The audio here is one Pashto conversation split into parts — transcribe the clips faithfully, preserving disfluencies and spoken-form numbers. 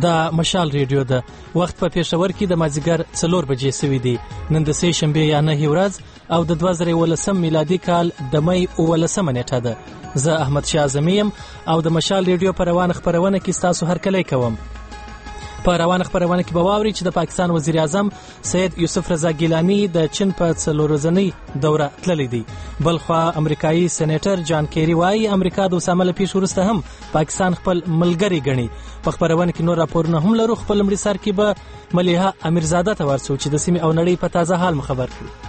دا مشال ریډیو ده. وخت په پېښور کې د مازیګر څلور بجې سوي دي. نن د سې شنبې یا نهمې ورځ او د دوه زره یولسم میلادي کال د مې اوولسمه نیټه ده. زه احمد شاه اعظمي یم او د مشال ریډیو په روانه خپرونه کې ستاسو هرکلی کوم. په روانه خپرونه کې به واورئ چې د پاکستان وزیر اعظم سید یوسف رضا ګیلانی د چین په څلور ورځنۍ دوره تللی دی. بلخوا امریکایي سېنیټر جان کیری وایي امریکا د اسامه له پیښو وروسته هم پاکستان خپل ملګری ګڼي. په خپرونه کې نور راپورونه هم لرو. خپل لومړي سر کې به ملیحه امیرزاده ته ورسو چې د سیمې او نړۍ په تازه حال مخبر کړي.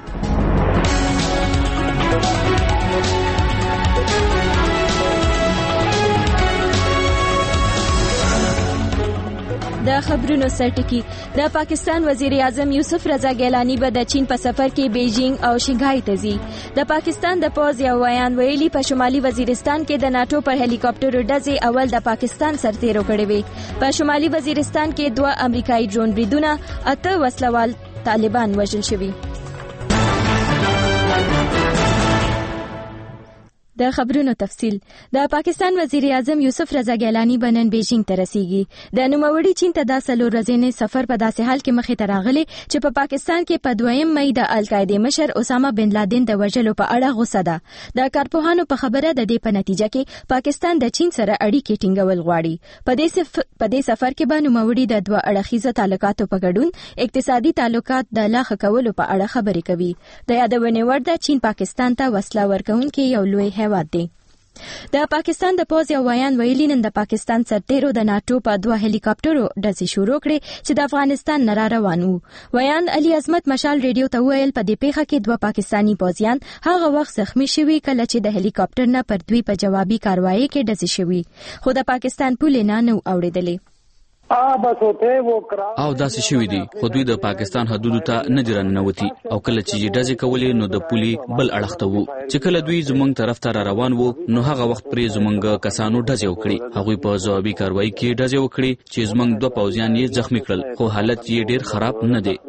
د خبرونو سرټکی. د پاکستان وزیر اعظم یوسف رضا ګیلانی به د چین په سفر کې بیجینګ او شنګهای ته ځي. د پاکستان د پوز یو ویان ویلي په شمالي وزیرستان کې د ناتو پر هلیکاپټرو ډزې اول د پاکستان سرتیرو کړې وې. په شمالي وزیرستان کې دوه امریکایي ډرون بریدونه، اته وسلوال طالبان وژل شوي. د خبرونو تفصیل. د پاکستان وزیر اعظم یوسف رضا ګیلانی بنن بیجینګ ته رسیږي. د نوموړي چین ته د څلور ورځې سفر په داسې حال کې مخې ته راغلی چې په پا پاکستان کې په دویم مې د القاعده مشر اسامه بن لادن د وژلو په اړه غوسه ده. د کارپوهانو په خبره د دې په نتیجه کې پاکستان د چین سره اړیکې ټینګول غواړي. په دې سف... په دې سفر کې به نوموړي د دوه اړخیزه تعلقاتو په ګډون اقتصادي تعلقات د لا ښه کولو په اړه خبرې کوي. د یادونې وړ ده چین پاکستان ته وسله ورکوونکې یو لوی هیواد دی. د پاکستان د پوز یو ویان ویلي نن د پاکستان سرتیرو د ناتو په دوه هلیکاپټرو ډزې شروع کړې چې د افغانستان نه را روان وو. ویان علي عظمت مشال ریډیو ته وویل په دې پیښه کې دوه پاکستانی پوځیان هغه وخت زخمی شوي کله چې د هلیکاپټر نه پر دوی په جوابي کاروایی کې ډزې شوي، خو د پاکستان پولې نه نو اوریدلې. او داسې شوي دي خو دوی د پاکستان حدودو ته نه دي راننوتي او کله چې ډزې کولې نو د پولې بل اړخ ته وو. چې کله دوی زموږ طرف ته را روان وو نو هغه وخت پرې زموږ کسانو ډزې وکړي. هغوی په ځوابي کاروایی کې ډزې وکړي چې زموږ دوه پوځیان یې زخمی کړل، خو حالت یې ډیر خراب نه دی.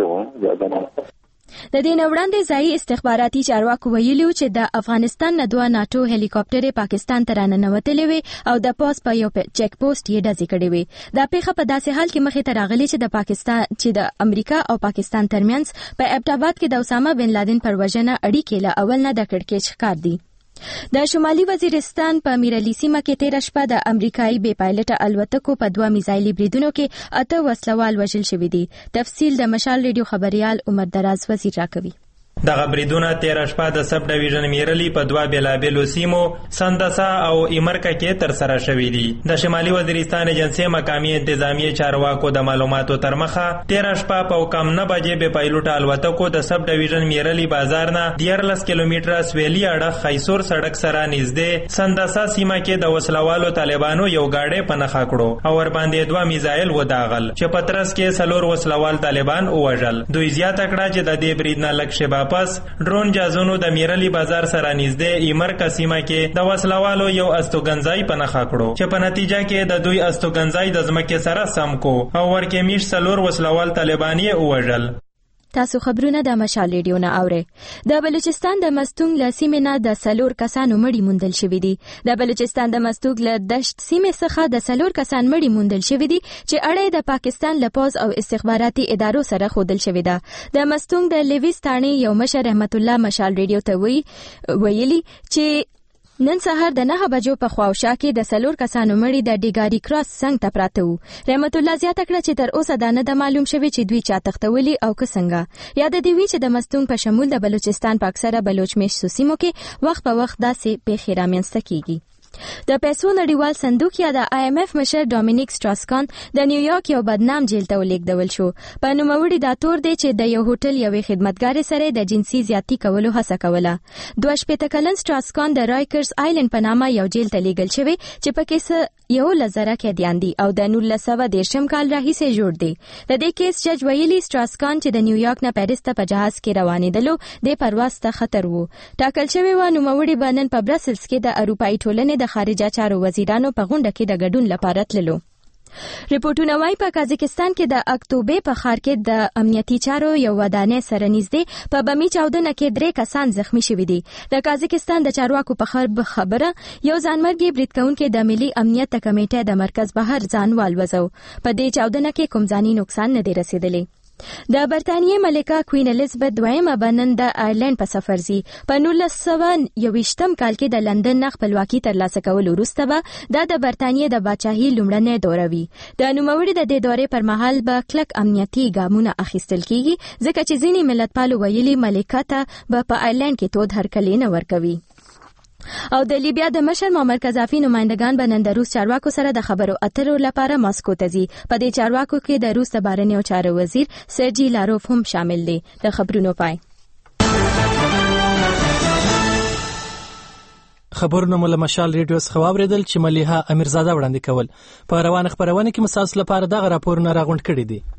د دې نه وړاندې ځایي استخباراتي چارواکو ویلي چې د افغانستان نه دوه ناتو هلیکاپټرې پاکستان ته راننوتلې وې او د پوز په یو چیک پوسټ یې ډزې کړې وې. دا پیښه په داسې حال کې مخې ته راغلې چې د پاکستان چې د امریکا او پاکستان ترمنځ په ابټاباد کې د اسامه بن لادن پر وژنه اړیکې له اول نه د کړکېچ ښکار دي. د شمالي وزیرستان په میرعلي سیمه کې تیره شپه د امریکایي بې پایلټه الوتکو په دوه میزایلي بریدونو کې اته وسلوال وژل شوي دي. تفصیل د مشال ریډیو خبریال عمر دراز وزیر راکوي. دغه بریدونه تیره شپه د سب ډیویژن میرعلي په دوه بیلابیلو سیمو سندسا او ایمرکا کې ترسره شوي دي. د شمالي وزیرستان ایجنسۍ مقامي انتظامی چارواکو د معلوماتو تر مخه تیره شپه په کم نه بجې بې پایلوټه الوتکو د سب ډیویژن میرعلي بازار نه دیارلس کیلومتره سویلي اړخ خیسور سړک سره نږدې سندسا سیمه کې د وسلوالو طالبانو یو ګاډی په نښه کړو او ورباندې دوه میزایل وداغل چې په ترڅ کې څلور وسلوال طالبان ووژل. دوی زیاته کړه چې د دې برید نه لږ شیبه پس ډرون جازونو د میرعلي بازار سره نږدې ایمرکا سیمه کې د وسلوالو یو استوګنځای په نښه کړو چې په نتیجه کې د دوی استوګنځای د ځمکې سره سم کو او ورکې میش څلور وسلوال طالبان یې ووژل. تاسو خبرونه د مشال ریډیو نه اورئ. د بلوچستان د مستونګ له سیمې نه د څلور کسانو مړي موندل شوي دي. د بلوچستان د مستونګ له دشت سیمې څخه د څلور کسان مړي موندل شوي دي چې اړه د پاکستان له پوز او استخباراتي ادارو سره ښودل شوې ده. د مستونګ د لیویس تاڼې یو مشر رحمت الله مشال ریډیو ته وی ویلي چې نن سهار د نهه بجو په خواوشا کې د څلور کسانو مړي د ډیګاری کراس څنګ ته پراته وو. رحمت الله زیاته کړه چې تر اوسه دا نه ده معلوم شوی چې دوی چا تختولي او که څنګه. یاد دې وي چې د مستونګ په شمول د بلوچستان په اکثره بلوچ میشتو سیمو کې وخت په وخت داسې پیښې رامنځته کیږي. د پیسو نړیوال صندوق یا د آی ایم ایف مشر ډومینیک سټراسکان د نیویارک یو بدنام جیل ته ولیږدول شو. په نوموړي دا تور دی چې د یو هوټل یوې خدمتګارې سره د جنسي زیاتي کولو هڅه کوله. دوه شپېته کلن سټراسکان د رایکرز آیلند په نامه یو جیل ته لیږل شوی چې پکې یو لزره قیدیان دي او د نولس سوه دېرشم کال راهیسې جوړ دی. د دې کیس جج ویلي سټراسکان چې د نیویارک نه پیرس ته په جهاز کې روانېدلو د پرواز ته خطر وو. ټاکل شوی و نوموړي به نن په برسلز کې د اروپایي ټولنې د خارجه چارو وزیرانو په غونډه کې د ګډون لپاره تللو. ریپورتونه وايي په قازقستان کې د اکتوبر په ښار کې د امنیتي چارو یو ودانۍ سره نږدې په بمي چاودنه کې درې کسان زخمی شوي دي. د قازقستان د چارواکو په خبره یو ځانمرګي برید کوونکی د ملي امنیت کمیټې د مرکز بهر ځان والوزو. په دې چاودنه کې کوم ځاني نقصان نه دی رسیدلی. د برتانیې ملکه کوین الیزابت دویمه به نن د آیرلند په سفر ځي. په نولس سوه یوویشتم کال کې د لندن نه خپلواکي ترلاسه کولو وروسته به دا د برتانیې د پاچاهۍ لومړنۍ دوره وي. د نوموړي د دې دورې پر مهال به کلک امنیتي ګامونه اخیستل کیږي ځکه چې ځینې ملتپالو ویلي ملکه ته به په آیرلند کې تود هرکلی نه ورکوي. او د لیبیا د مشر معمر قذافي نمائندگان به نن د روس چارواکو سره د خبرو اترو لپاره ماسکو ته ځي. په دې چارواکو کې د روس د بهرنیو چارو وزیر سرجي لاروف هم شامل دی. د خبرونو پای خبرونه مله مشال ریډیو څخه واوریدل چې مليحه امیرزاده وړاندې کول. په روانه خبرونه کې مساس لپاره دغه راپورونه راغونډ کړي دي.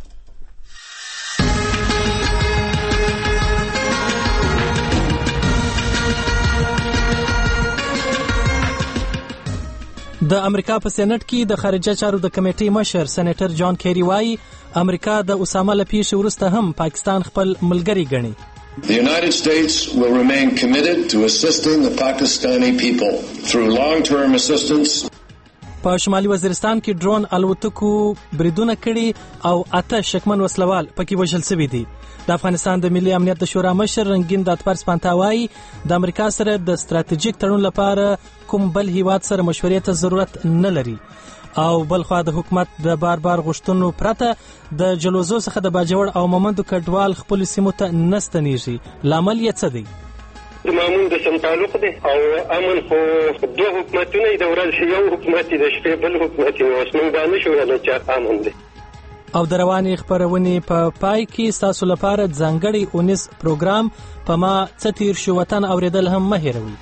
د امریکا په سېنات کې د خارجه چارو د کمیټې مشر سېنیټر جان کیری وايي امریکا د اسامه له پیښې وروسته هم پاکستان خپل ملګری ګڼي. The United States will remain committed to assisting the Pakistani people through long-term assistance. په شمالي وزیرستان کې ډرون الوتکو بریدونه کړي او اته شکمن وسلوال پکې وژل شوي دي. د افغانستان د ملي امنیت د شورا مشر رنگین داتپر سپانتا وايي د امریکا سره د ستراتیژیک تړون لپاره کوم بل هیواد سره مشورې ته ضرورت نه لري. او بلخوا د حکومت د بار بار غوښتنو پرته د جلوزو څخه د باجوړ او مومندو کډوال خپل سیمو ته نستنیږي. لامل یې څه دی؟ د مامون د سم تعلق دی او امن خو دوه حکومتونه د ورځ یو حکومت د شپې بل حکومت یو اسمن باندې شو ولا چې امن دی. او د روانې خبرونې په پا پای کې تاسو لپاره ځانګړی اونیز پروګرام په ما څه تیر شو وطن اوریدل هم مه هېروئ.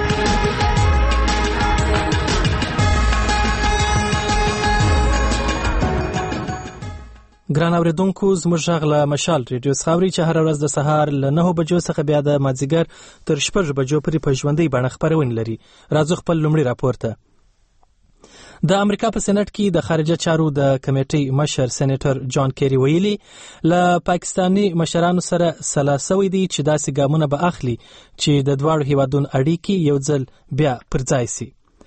ګران اوریدونکو زموږ غږ له مشال ریډیو څخه اورئ چې هره ورځ د سهار له نهو بجو څخه بیا د مازدیګر تر شپږ بجو پورې په ژوندۍ بڼه خپرونه لري. راځو خپل لومړی راپور ته. د امریکا په سېنات کې د خارجه چارو د کمیټې مشر سېنیټر جان کیری ویلي له پاکستاني مشرانو سره سلا سوي دي چې داسې ګامونه به اخلي چې د دواړو هیوادونو اړیکې یو ځل بیا پر ځای سي.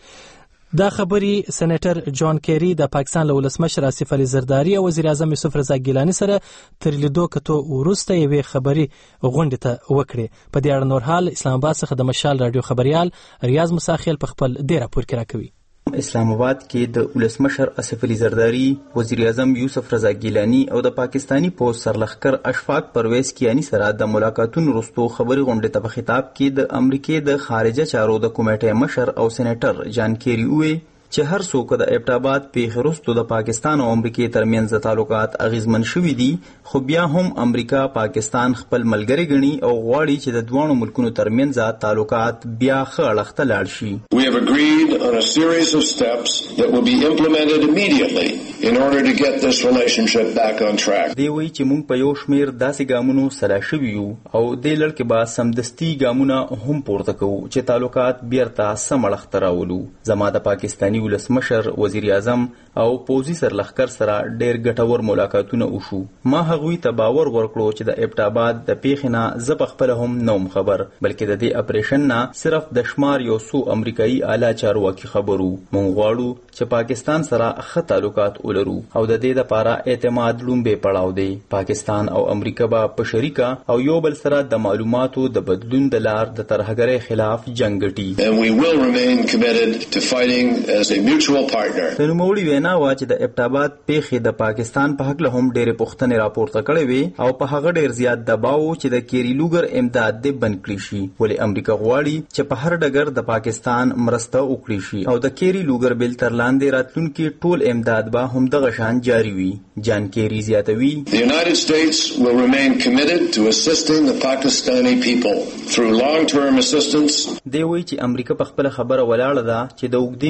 دا خبري سېنیټر جان کیری د پاکستان له ولسمشر آصف علي زرداری او وزیر اعظم یوسف رضا ګیلاني سره تر لیدو کتو وروسته یوې خبري غونډې ته وکړې. په دې اړه نور حال اسلام آباد څخه د مشال رادیو خبريال ریاض مساخیل په خپل ډیر راپور کې راکوي. اسلام آباد کې د ولسمشر آصف علي زرداری، وزیر اعظم یوسف رضا ګیلاني او د پاکستانی پوز سرلښکر اشفاق پرویز کیانی سره د ملاقاتونو وروسته خبري غونډې ته په خطاب کې د امریکای د خارجه چارو د کمیټې مشر او سېنیټر جان کیری وویل چې هر څوک د ابټاباد پیښې وروسته د پاکستان او امریکای ترمنځ تعلقات اغیزمن شوي دي، خو بیا هم امریکا پاکستان خپل ملګری ګڼي او غواړي چې د دوه ملکونو ترمنځ تعلقات بیا ښه اړخ ته لاړ شي. We have agreed on a series of steps that will be implemented immediately in order to get this relationship back on track. دی وایي چې موږ په یو شمیر داسې ګامونو سلا شوي یو او دې لړ کې به سمدستي ګامونه هم پورته کوو چې تعلقات بیرته سم اړخ ته راولو. زما د پاکستاني ولسمشر، وزیر اعظم او پوځي سرلښکر سره ډېر ګټور ملاقاتونه وشو. ما هغوی ته باور ورکړو چې د ابټاباد د پیښې نه زه پخپله هم نوم خبر، بلکې د دې اپریشن نه صرف د شمار یو څو امریکایي اعلی چارواکي خبرو. موږ غواړو چې پاکستان سره ښه تعلقات ولرو او د دې لپاره اعتماد لومبې پړاو دی. پاکستان او امریکا به په شریکه او یو بل سره د معلوماتو د بدلون د لار د ترهګرۍ خلاف جنګ ګټي. And we will remain committed to fighting as a mutual partner. د نوموړي وینا وا چې د ابټاباد پیښې د پاکستان په حق له هم ډېرې پوښتنې راپورته کړې وې او په هغه ډېر زیات دباو چې د کیری لوګر امداد دې بند کړي شي، ولې امریکا غواړي چې په هر ډګر د پاکستان مرسته وکړي شي او د کیری لوګر بل تر لاندې راتلونکي ټول امداد به هم دغه شان جاری وي. جان کیری زیاتوي The United States will remain committed to assisting the Pakistani people through long-term assistance. دی وایي چې امریکا په خپل خبره ولاړه ده چې د اوږدې مودې د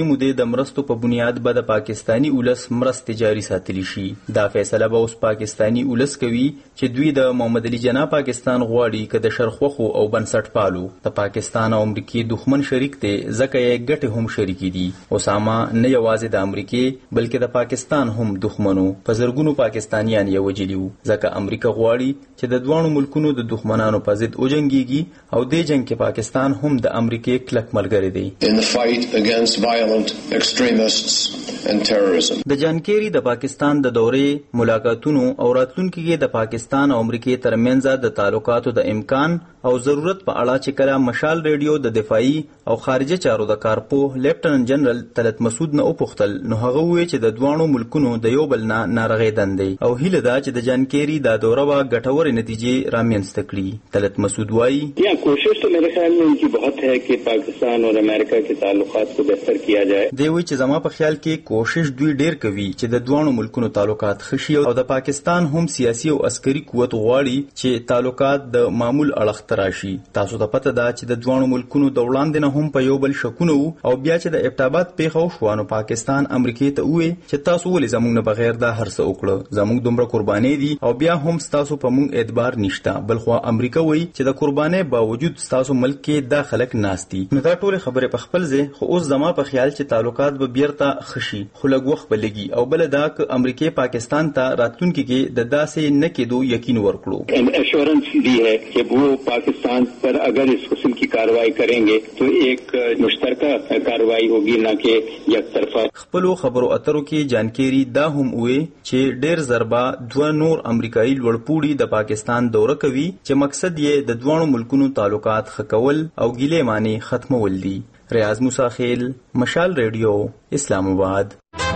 د مرستو په بنیاد به د پاکستانی ولس مرستې جاري ساتلی شي. دا فیصله به اوس پاکستانی ولس کوي چې دوی د محمد علي جناح پاکستان غواړي که د شرخوخو او بنسټپالو د پاکستان او امریکای دښمن شریک دی ځکه یې ګټې هم شریکې دي. اسامه نه یوازې د امریکای بلکې د پاکستان هم دښمنو په زرګونو پاکستانیان یې وجلي وو ځکه امریکا غواړي چې د دوانو ملکونو د دښمنانو په ضد وجنګيږي او دې جنگ کې پاکستان هم د امریکای کلک ملګری دی. In the fight against violent extremists and terrorism. د جان کیری د پاکستان د دورې ملاقاتونو او راتلونکو کې د پاکستان او امریکای ترمنځ د تعلقاتو د امکان او ضرورت په اړه چې کله مشال ریډیو د دفاعي او خارجه چارو د کارپو لیفټننټ جنرال طلعت مسعود نه وپوښتل نو هغه وویل چې د دوانو ملکونو د یو بل نه ناراغیدن دی او هیله ده چې د جان کیری دا دوره وا ګټورې نتیجې رامنځته کړي. طلعت مسعود وايي یا کوشش تو میرے خیال میں ان کی بہت ہے کہ پاکستان اور امریکہ کے تعلقات کو بہتر کیا جائے. دی وی چې زما په خیال کې کوشش دوی ډیر کوي چې د دوانو ملکونو تعلقات خشي او د پاکستان هم سیاسي او عسکري قوت غواړي چې تعلقات د معمول اړخ تراشي. تاسو ته پته ده چې د دوانو ملکونو د وړاندې نه هم په یو بل شکونه او بیا چې د ابتابات پیښه وشوه نو پاکستان امریکای ته وویل چې تاسو ولې زموږ نه بغیر دا هر څه وکړه زموږ دومره قرباني دي او بیا هم تاسو په موږ اعتبار نشته بلخو امریکا وایي چې د قرباني باوجود تاسو ملک کې دا خلک ناشتي. نو دا ټول خبره په خپل ځای خو اوس زما په خیال چې تعلقات به بیرته خشي خو لږ وخت به لګي او بل دا ک امریکای پاکستان ته راتلونکي کې د داسې نه کېدو یقین ورکړو. ایشورنس دی ہے کہ وہ پاکستان پر اگر اس قسم کی کارروائی کریں گے تو ایک مشترکہ کارروائی ہوگی نہ کہ یک طرفہ. خپلو خبرو اترو کې جانکيري دا هم وې چې ډېر ضربه دوه نور امریکایي لوړپوړي د پاکستان دوره کوي چې مقصد یې د دوانو ملکونو تعلقات خکول او ګیلې معنی ختمول دي. ریاض موسی خیل مشال ریډیو اسلام آباد.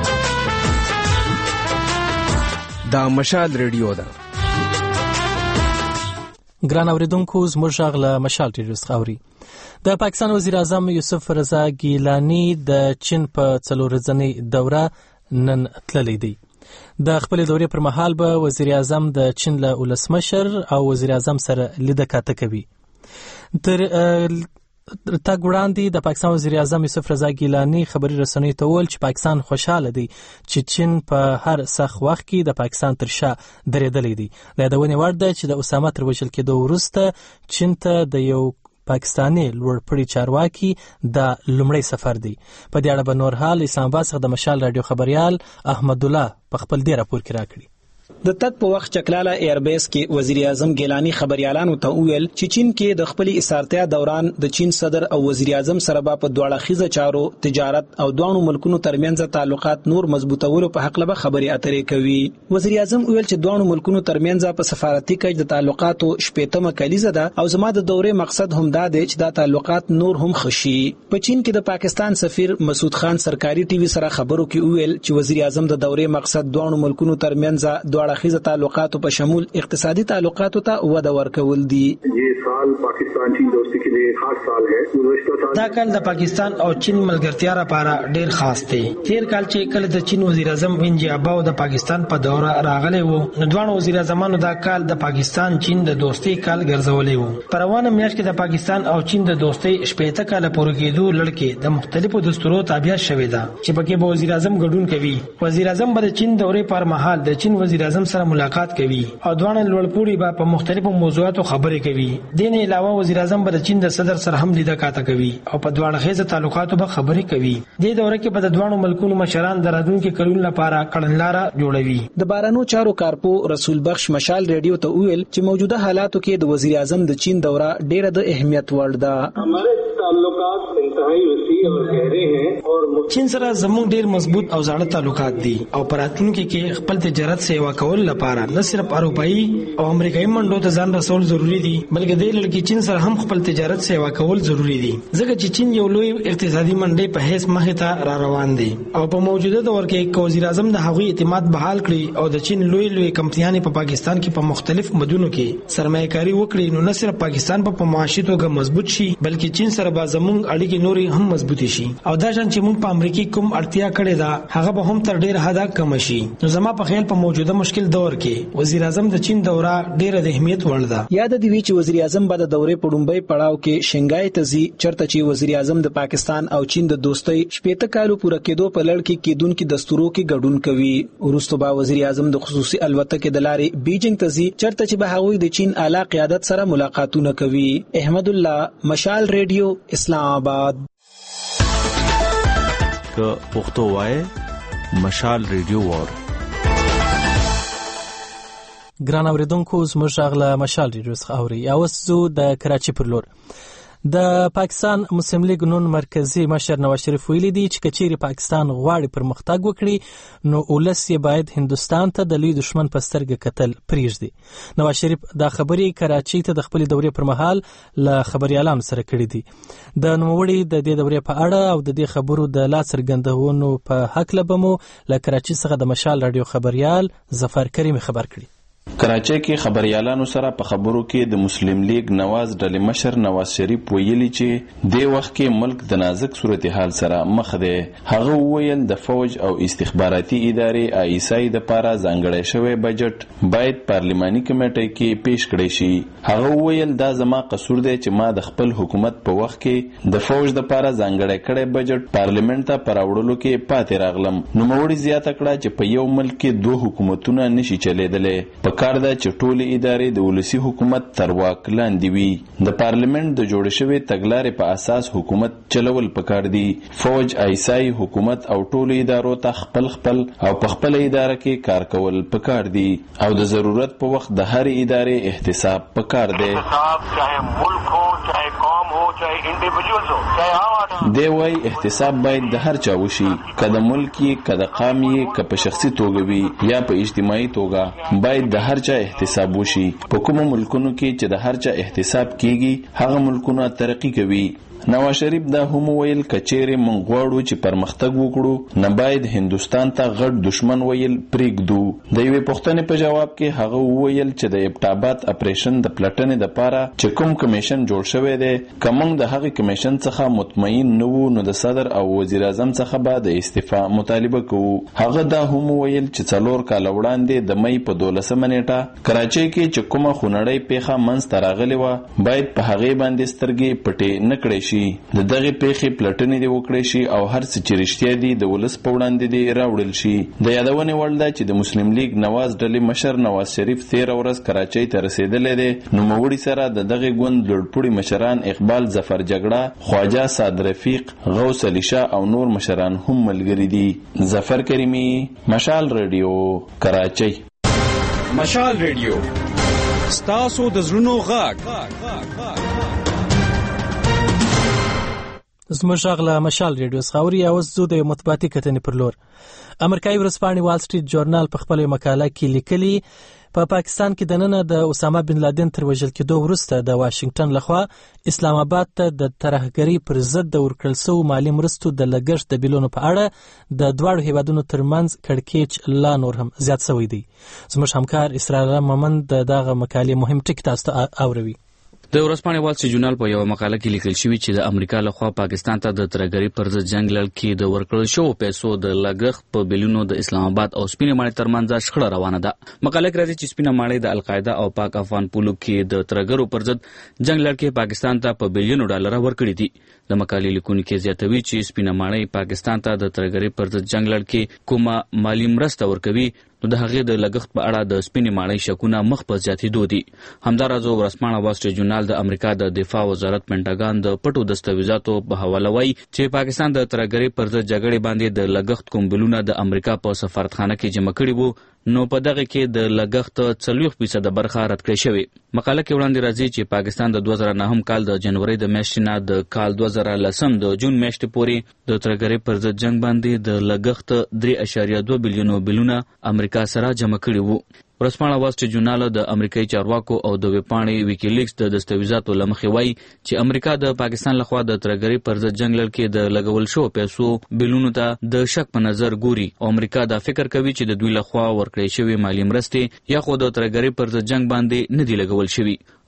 دا مشال ریډیو ده. ګران اوریدونکو زموږ غږ له مشال ریډیو څخه اوري. د پاکستان وزیر اعظم یوسف رضا ګیلانی د چین په څلور ورځنۍ دوره نن تللی دی. د خپل دورې پر مهال به وزیر اعظم د چین له ولسمشر او وزیر اعظم سره لیده کاته کوي. تر تګ وړاندې د پاکستان وزیر اعظم یوسف رضا ګیلانی خبري رسنیو ته وویل چې پاکستان خوشاله دی چې چین په هر سخت وخت کې د پاکستان تر شا درېدلی دی. د یادونې وړ ده چې د اسامه تر وژل کېدو وروسته چین ته د یو پاکستاني لوړپوړي چارواکي د لومړی سفر دی. په دې اړه به نور حال اسلام آباد څخه د مشال رادیو خبريال احمد الله په خپل دې راپور کې راکړي. د تک په وخت چکلاله ایربیس کې وزیر اعظم ګیلانی خبريالانو ته وویل چې چین کې د خپل اسارتیا دوران د چین صدر او وزیر اعظم سره په دوه اړخیزه چارو تجارت او دوه ملکونو ترمنځ تعلقات نور مضبوطولو په حق له خبري اترې کوي. وزیر اعظم ویل چې دوه ملکونو ترمنځ په سفارتي کې د تعلقاتو شپږمه کلیزه ده او زما د دورې مقصد هم دا دی چې دا تعلقات نور هم خشي. په چین کې د پاکستان سفیر مسعود خان سرکاري ټي وي سره خبرو کې ویل چې وزیر اعظم د دورې مقصد دوه ملکونو ترمنځ دوه اړخیزه تعلقاتو په شمول اقتصادي تعلقاتو ته وده ورکول دي. یہ سال پاکستان چین دوستی کے لیے خاص سال ہے. دا کال د پاکستان او چین ملګرتیا لپاره ډیر خاص دی. تیر کال چې کله د چین وزیر اعظم وینجی اباو د پاکستان په دوره راغلی وو نو دوه وزیر اعظمانو دا کال د پاکستان چین د دوستی کال ګرځولې وو. په روانه میاشت کې د پاکستان او چین د دوستی شپږ کال پوره کېدو لړکې د مختلفو دستورو تابع شوې ده چې پکې به وزیر اعظم ګډون کوي. وزیر اعظم به د چین دورې پر مهال د چین وزیر اعظم سره ملاقات کوي او دوه لوړپوړي به په مختلفو موضوعاتو خبرې کوي. دین علاوه وزیر اعظم به د چین د صدر سره هم لیده کاته کوي او په دوه اړخیزه تعلقاتو به خبرې کوي. د دوره کې په دوه ملکونو مشران د راتلونکي کلونو لپاره کړنلاره جوړوي. د بارانو چارو کارپو رسول بخش مشال ریډیو ته ویل چې موجوده حالاتو کې د وزیر اعظم د چین دوره ډیره د اهمیت وړ ده. ہمارے تعلقات انتہائی وسیع اور گہرے ہیں اور چین سره زموږ ډیر مضبوط او ځاړه تعلقات دي او په راتلونکي کې خپل تجارت سیوا کول لپاره نه صرف اروپایي او امریکایي منډو ته ځان رسول ضروری دي بلکې د لړکی چین سره هم خپل تجارت سیوا کول ضروری دي ځکه چې چین یو لوی اقتصادي منډي په هیڅ مخه ته را روان دي او په موجوده دور کې وزیر اعظم د هغوی اعتماد بحال کړي او د چین لوی لوی کمپنیانې په پاکستان کې په مختلف مدنونو کې سرمایه‌کاري وکړي نو نه صرف پاکستان په معاشي توګه مضبوط شي بلکې چین سره سره به زموږ اړیکې نورې هم مضبوطې شي او دا شان چې موږ په امریکا کوم اړتیا کړې ده هغه به هم تر ډیر حده کم شي. نو زما په خیال په موجوده مشکل دور کې وزیر اعظم د چین دوره ډیره د اهمیت وړ ده. یاد دی وی چې وزیر اعظم بعد د دورې په ډومبۍ پړاو کې شنګای ته ځي چرته چې وزیر اعظم د پاکستان او چین د دوستۍ شپږ کالو پوره کېدو په لړ کې کېدونکو دستورو کې ګډون کوي. وروسته به وزیر اعظم د خصوصي الوتکې د لارې بیجینګ ته ځي چرته چې به هغوی د چین اعلی قیادت سره ملاقاتونه کوي. احمد الله، مشال ریډیو، اسلام آباد. که پښتو وای مشال ریډیو وار. ګران اوریدونکو زموږ غلا مشال ریډیو څخه اوري. اوس زه د کراچي پر لور د پاکستان مسلم لیگ نون مرکزی مشر نواز شریف ویلي دی چې کچېری پاکستان غواړي پرمختګ وکړي نو ولس یې باید هندستان ته د لوی دشمن په سترګه کتل پریږدي. نواز شریف دا خبرې کراچي ته د خپل دورې پر مهال له خبريالانو سره کړې دي. د نوموړي د دې دورې په اړه او د دې خبرو د لا څرګندونو په حق لبمو له کراچي څخه د مشال رادیو خبريال ظفر کریم خبر کړي. کراچۍ کې خبريالانو سره په خبرو کې د مسلم لیگ نواز ډلې مشر نواز شریف ویلي چې د وخت کې ملک د نازک صورتحال سره مخ دی. هغه ویل د فوج او استخباراتي ادارې آی ایس آی د پاره ځانګړی شوی بجټ باید پارلماني کمیټې کې پیش کړی شي. هغه ویل دا زما قصور دی چې ما د خپل حکومت په وخت کې د فوج د پاره ځانګړی کړی بجټ پارلیمنت ته پراوړلو کې پاتې راغلم. نو موري زیاته کړه چې په یو ملک کې دوه حکومتونه نشي چلیدلې. په کار ده چې ټولې ادارې د ولسی حکومت تر واک لاندې وي. د پارلیمنت د جوړ شوی تګلارې په اساس حکومت چلول پکار دي. فوج، ایسای حکومت او ټولې ادارو ته خپل خپل او په خپل اداره کې کار کول پکار دي او د ضرورت په وخت د هر ادارې احتساب پکار دی. چاہے ملک ہو، چاہے قوم ہو، چاہے انډیویډوالز ہو، چاہے دی وای احتساب باید د هر چا وشي، کله ملکی، کله قومي، کله په شخصي توګه وي یا په اجتماعي توګه باید د هر چا احتساب وشي. په کومو ملکونو کې چې د هر چا احتساب کیږي هغه ملکونه ترقی کوي. نواز شریف دا هم ویل کچېره مونږ غواړو چې پرمختګ وکړو نه باید هندستان ته غټ دشمن ویل پریږدو. د یوې پوښتنې په جواب کې هغه ویل چې د ابټابات اپریشن د پلټنې د پاره چې کوم کمیشن جوړ شوی دی کوم د هغه کمیشن څخه مطمئن نه وو نو د صدر او وزیر اعظم څخه به د استعفا مطالبه کوو. هغه دا هم ویل چې څلور کال وړاندې د مې په دولسمه نیټه کراچۍ کې چې کومه خونړۍ پیښه منځته راغلې وه باید په هغې باندې سترګې پټې نه کړې شي. د دغه پیښې پلټنې دی وکړې شي او هر څه چې رښتیا دي د ولس په وړاندې دی راوړل شي. د یادونې وړ ده چې د مسلم لیگ نواز ډلې مشر نواز شریف تیر ورځ کراچۍ ته رسیدلی دی. نوموړي سره د دغه ګوند لوړپوړي مشران اقبال ظفر جګړه، خواجه سعد رفیق، غوث علي شاه او نور مشران هم ملګري دي. ظفر کریمی، مشال ریډیو، کراچۍ. مشال ریډیو ستاسو د زړونو غږ. زموږ غلا مشال ریډیو څخه اوس زه د مطبوعاتي کتنې پر لور. امریکایي ورځپاڼې وال سټریټ جورنال په خپل مقاله کې لیکلي په پا پاکستان کې د نن د اسامه بن لادن تر وژل کېدو وروسته د واشنگټن لخوا اسلام آباد ته د ترهګرۍ پر ضد د ورکړل شویو مالي مرستو د لګښت د بیلونو په اړه د دواړو هیوادونو ترمنځ کړکېچ لا نور هم زیات شوی دی. زموږ همکار اسرائیل مومند د دغه مقالې مهم ټکي تاسو ته اوروي. د ورځپاڼې وال سټریټ جورنال په یو مقاله کې لیکل شوی چې د امریکا لخوا پاکستان ته د ترهګرۍ پر ضد جنگ لړ کې د ورکړل شویو پیسو د لګښت په بیلونو د اسلام آباد او سپینې ماڼۍ ترمنځ شخړه روانه ده. مقاله کې راځي چې سپینه ماڼۍ د القاعده او پاک افغان پولو کې د ترهګرو پر ضد جنگ لړ کې پاکستان ته په بیلیونو ډالر ورکړي دي. د مقالې لیکونکي زیاتوي چې سپینه ماڼۍ پاکستان ته د ترهګرۍ پر ضد جنگ لړ کې کومه مالی مرسته ورکوي نو د هغې د لګښت په اړه د سپینې ماڼۍ شکونه مخ په زیاتېدو دي. همداراز ورځپاڼه وال سټریټ جورنال د امریکا د دفاع وزارت پینټاګان د پټو دستاویزاتو په حواله وایي چې پاکستان د ترهګرۍ پر ضد جګړې باندې د لګښت کوم بیلونه د امریکا په سفارتخانه کې جمع کړي وو نو په دغه کې د لګښت څلوېښت فیصده برخه رد کړې شوې. مقاله کې وړاندې راځي چې پاکستان د دوه زره نهم کال د جنورۍ د میاشتې نه د کال دوه زره لسم د جون میاشتې پورې د ترهګرۍ پر ضد جنگ باندې د لګښت درې اعشاریه دوه بیلیونو بیلونه امریکا سره جمع کړي وو. ورځپاڼه وال سټریټ جورنال د امریکایي چارواکو او د ویبپاڼې ویکیلیکس د دستاویزاتو له مخې وایي چې امریکا د پاکستان لخوا د ترهګرۍ پر ضد جنګ لړ کې د لګول شویو پیسو بیلونو ته د شک په نظر ګوري او امریکا دا فکر کوي چې د دوی لخوا ورکړې شوې مالي مرستې یا خو د ترهګرۍ پر ضد جنګ باندې نه دي لګول شوي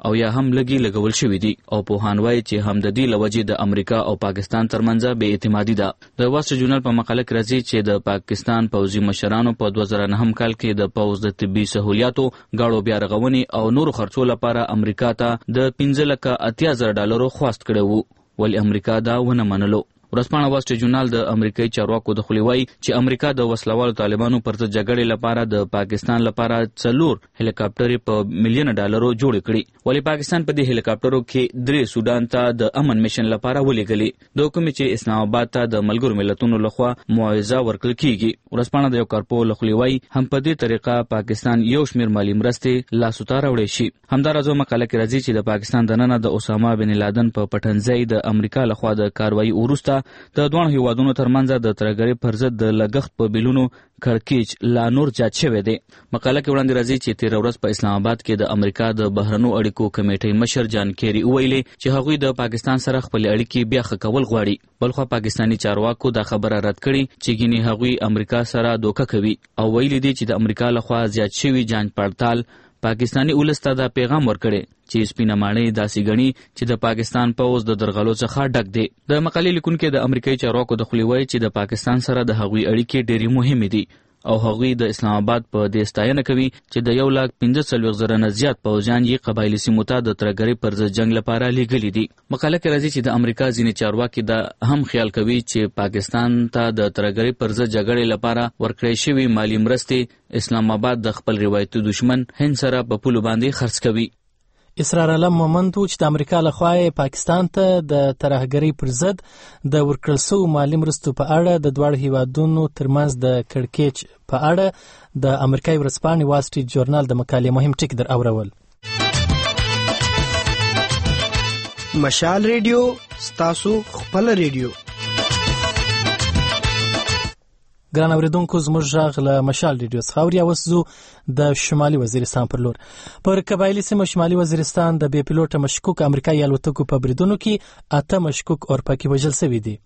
او یا هم لګي لګول شوی دي او پوهان وایي چې هم د دې لوجې د امریکا او پاکستان ترمنځ بې اعتمادي ده. د وال سټریټ جورنال په مقاله کې راځي چې د پاکستان پوځي مشرانو په دوه زره نهم کال کې د پوځ د طبي سہولیاتو غاړو بیا رغونې او نورو خرچو لپاره امریکا ته د پنځه لکه اتیا زره ډالرو خواست کړی وو، ولې امریکا دا ونه منلو. ورځپاڼه وال سټریټ جورنال د امریکایي چارواکو د خولې وایي چې امریکا د وسلوالو طالبانو پر ضد جګړې لپاره د پاکستان لپاره څلور هلیکاپټرې په میلیون ډالرو جوړې کړي، ولې پاکستان په دې هلیکاپټرو کې درې سودان ته د امن میشن لپاره ولېږلي، د کومې چې اسلام آباد ته د ملګرو ملتونو لخوا معاوضه ورکړل کیږي. ورځپاڼه د یو کارپوه له خولې وایي هم په دې طریقه پاکستان یو شمېر مالي مرستې لاسو ته راوړی شي. همداراز مقاله کې راځي چې د پاکستان دننه د اسامه بن لادن په پټنځای د امریکا لخوا د کاروایی وروسته د دوه هیوادونو ترمنځ د ترهګرۍ پر ضد د لګښت په بیلونو کړکېچ لا نور زیات شوی دی. مقاله کې وړاندې راځي چې تېره ورځ په اسلام آباد کې د امریکا د بهرنیو اړیکو کمیټې مشر جان کیری وویلې چې هغوی د پاکستان سره خپل اړیکې بیا ښه کول غواړي. بلخوا پاکستاني چارواکو دا خبره رد کړې چې ګینې هغوی امریکا سره دوکه کوي او ویلي دي چې د امریکا لخوا زیات شوي جانچ پړتال پاکستاني ولس ته دا پیغام ورکړي چې سپینه ماڼۍ داسې ګڼي چې د پاکستان پوځ د درغلو څخه ډک دی. د مقالې لیکونکي د امریکایي چارواکو د خولې وایي چې د پاکستان سره د هغوی اړیکې ډېرې مهمې دي او هغوی د اسلام آباد په دې ستاینه کوي چې د یو لاک پنځه څلوېښت زره نه زیات پوځیان یې قبایلي سیمو ته د ترهګرۍ پر ضد جنګ لپاره لیږلي دي. مقاله کې راځي چې د امریکا ځینې چارواکي دا هم خیال کوي چې پاکستان ته د ترهګرۍ پر ضد جګړې لپاره ورکړې شوي مالي مرستې اسلام آباد د خپل روایتي دشمن هند سره په پولو باندې خرڅ کوي. اسرار علم مومند و چې د امریکا لخوا پاکستان ته د ترهګرۍ پر ضد د ورکړل شویو مالي مرستو په اړه د دواړو هیوادونو ترمنځ د کړکېچ په اړه د امریکایي ورځپاڼې وال سټریټ جورنال د مقالې مهم ټکي در اورول. مشال ریډیو ستاسو خپل ریډیو. ګران اوریدونکو زموږ غږ له مشال ریډیو څخه اوري. اوس ځو د شمالي وزیرستان پر لور. پر قبایلي سیمه شمالي وزیرستان د بې پیلوټه مشکوک امریکایي الوتکو په بریدونو کې اته مشکوک اورپکي وژل شوي دي.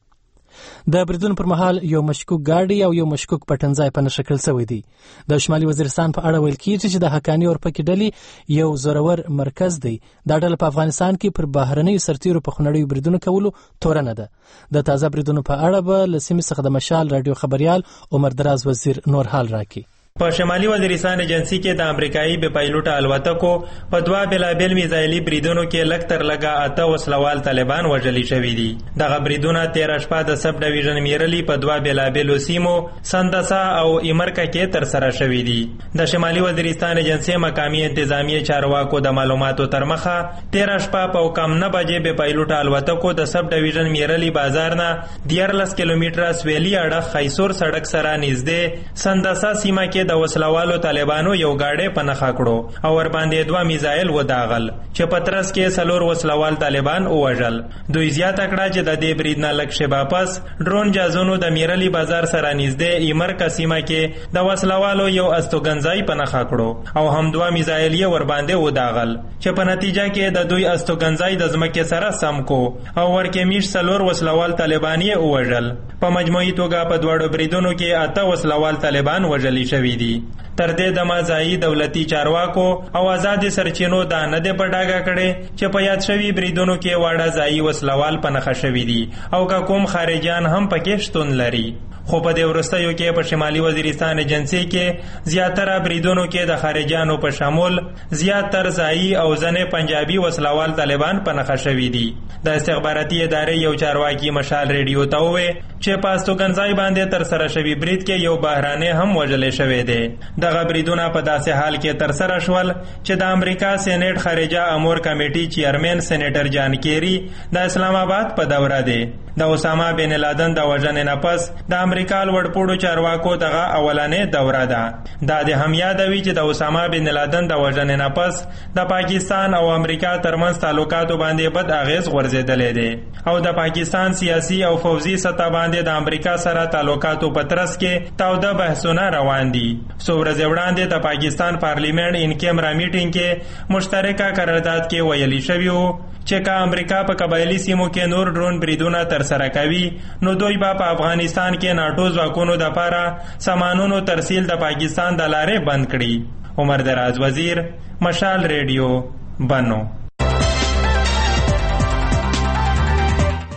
د بریدونو پر مهال یو مشکوک ګاډی او یو مشکوک پټنځای په نښه کړل شوی دی. د شمالي وزیرستان په اړه ویل کیږي چې د حقاني اورپکي ډلې یو زورور مرکز دی. دا ډله په افغانستان کې پر بهرنیو سرتیرو په خونړیو بریدونو کولو تورنه ده. د تازه بریدونو په اړه به له سیمې څخه د مشال راډیو خبریال عمر دراز وزیر نور حال راکړي. په شمالي وزیرستان ایجنسی کې د امریکایي بې پایلوټه الوتکو په دوه بېلابېل میزایلي بریدونو کې لږ تر لږه اته وسلوال طالبان وژلي شوي دي. دغه بریدونه تېره شپه د سب ډویژن میرلي په دوه بېلابېلو سیمو سندسا او ایمرکه کې ترسره شوي دي. د شمالي وزیرستان ایجنسی مقامي انتظامیه چارواکو د معلوماتو تر مخه تېره شپه په کم نه بجې بې پایلوټه الوتکو د سب ډویژن میرلي بازار نه دیارلس کیلومتره سویلي اړخ خیسور سړک سره نږدې سندسا سیمه کې د وسلوالو طالبانو یو گاډی په نښه کړو او ورباندې دوه میزایل وداغل چې په ترڅ کې څلور وسلوال طالبان ووژل. دوی زیاته کړه چې د دې برید نه لږ شېبه پس ډرون جازونو د میرلي بازار سره نږدې ایمرکه سیمه کې د وسلوالو یو استوګنځای په نښه کړو او هم دوه میزایل یې ورباندې وداغل چې په نتیجه کې د دوی استوګنځای د ځمکې سره سم کو او ورکې میش څلور وسلوال طالبان یې ووژل. په مجموعي توګه په دواړو بریدونو کې اته وسلوال طالبان وژلي شوي دي. تر دې دمه ځایي دولتي چارواکو او آزادې سرچینو دا نه دی په ډاګه کړی چې په یاد شوي بریدونو کې واړه ځایي وسلوال په نښه شوي دي او که کوم خارجیان هم پکې شتون لري. خو په دې وروستیو کې په شمالي وزیرستان ایجنسي کې زیاتره بریدونو کې د خارجیانو په شمول زیاتر ځایي او ځنې پنجابي وسلوال طالبان په نښه شوي دي. د استخباراتي ادارې یو چارواکي مشال ریډیو ته وویل چې په استوګنځای باندې ترسره شوي برید کې یو بهرانی هم وژلی شوی دی. دغه بریدونه په داسې حال کې ترسره شول چې د امریکا سینیټ خارجه امور کمیټې چیرمن سینیټر جان کیری د اسلام آباد په دوره دی. د اسامه بن لادن د وژنې نه پس د امریکا لوړپوړو چارواکو دغه اولنې دوره ده. دا د هم یادوي چې د اسامه بن لادن د وژنې نه پس د پاکستان او امریکا ترمنځ تعلقاتو باندې بد اغیز غورځېدلی دی او د پاکستان سیاسي او فوزي سطح باندې د امریکا سره تعلقاتو په ترڅ کې تاوده بحثونه روان دي. څو ورځې وړاندې د پاکستان پارلیمنت ان کیمرا میټینګ کې مشترکه قرارداد کې ویلي شوي وو چې که امریکا په قبایلي سیمو کې نور ډرون بریدونه ترسره کوي نو دوی به په افغانستان کې ناټو ځواکونو دپاره سامانونو ترسیل د پاکستان د لارې بند کړي. عمر دراز وزیر، مشال ریډیو، بنو.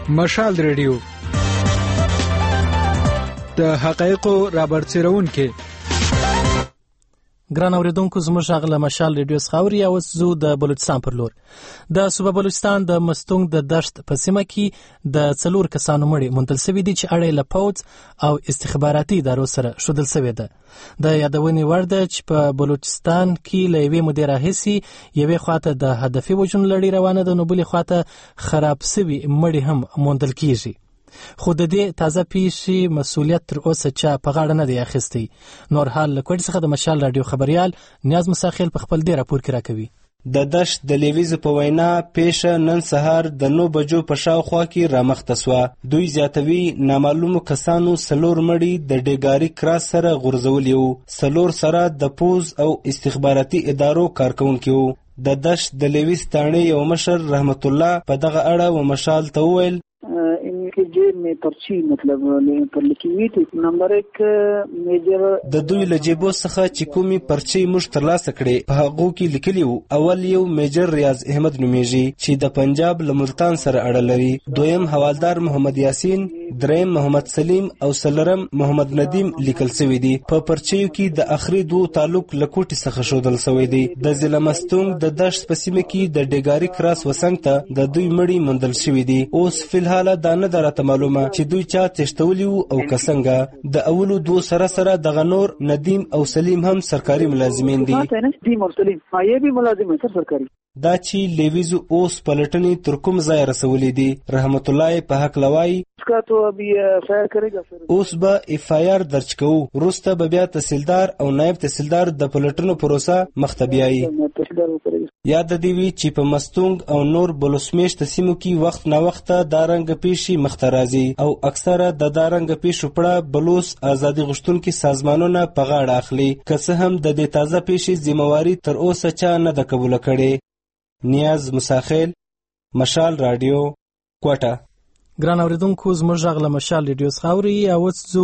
مشال ریډیو د حقایقو رابرسېرونکي. ګران اوریدونکو زموږ غږ له مشال ریډیو څخه اوري او زه د بلوچستان پر لور. د صوبه بلوچستان د مستونګ د دشت په سیمه کې د څلور کسانو مړي موندل شوي دي چې اړه له پوځ او استخباراتي ادارو سره شودل شوې ده. د یادونې وړ ده چې په بلوچستان کې له یوې مودې راهیسې یوې خواته د هدفي وژنو لړۍ روانه ده، نو بلې خواته خراب شوي مړي هم موندل کیږي. خو د دې تازه پیښې مسؤلیت تر اوسه چا په غاړه نه دی اخیستی. نور حال له کوټې څخه د مشال راډیو خبريال نیاز مساخیل په خپل دې راپور کې راکوي. د دشت د لیویز په وینا پیښه نن سهار د نو بجو په شاوخوا کې رامخته سوه. دوی زیاتوي نامعلومو کسانو سلور مړي د ډیګاري کراس سره غورځولي وو. سلور سره د پوز او استخباراتي ادارو کارکونکي وو. د دشت د لیویز تاڼې یو مشر رحمت الله په دغه اړه و مشال ته وویل के जेब में पर्ची मतलब पर लिखी हुई थी नंबर एक major د دوی له جیبو څخه چې کومي پرچی موږ ترلاسه کړې په هغه کې لیکلی وو. اول یو میجر ریاض احمد نومیږي چې د پنجاب له ملتان سره اړه لري، دویم حوالدار محمد یاسین، دریم محمد سلیم او سلرم محمد ندیم لیکل شوی دي. په پرچیو کې د اخري دوه تعلق لکوټي څخه شودل شوی دی. د ضلع مستونګ د دشت په سیمه کې د ډیګاري کراس وسنګ ته د دوی مړي موندل شوی دي. اوس فلحال دا نه درته معلومه چې دوی چا تشتولی وو او کسنګه. د اولو دوه سره سره د غنور ندیم او سلیم هم سرکاري ملازمین دي. ندیم او سلیم یې به ملازم سر سرکاري. دا چې لیویزو اوس پلټنې تر کوم ځای رسولې دي. رحمت الله په حق لوای کا تو ابھی ایف آئی آر کرے گا سر. اوس به ایف آئی آر درج کوو. وروسته به بیا تحصیلدار او نائب تحصیلدار د پلټنو پروسه مخته بیایي. یاد دی وی چې په مستونګ او نور بلوسمیش تسیمو کې وخت نا وخت دا رنګ پیشي مخته راځي او اکثره د دا رنګ پیشو پړه بلوس ازادي غشتونکو سازمانونه په غاړه اخلي. که څه هم د دې تازه پیشي ذمہواری تر اوسه چا نه د قبول کړي. نیاز مساخیل، مشال رادیو، کوټه. ګران اوریدونکو زموږ غږ له مشال ریډیو څخه اوري او زه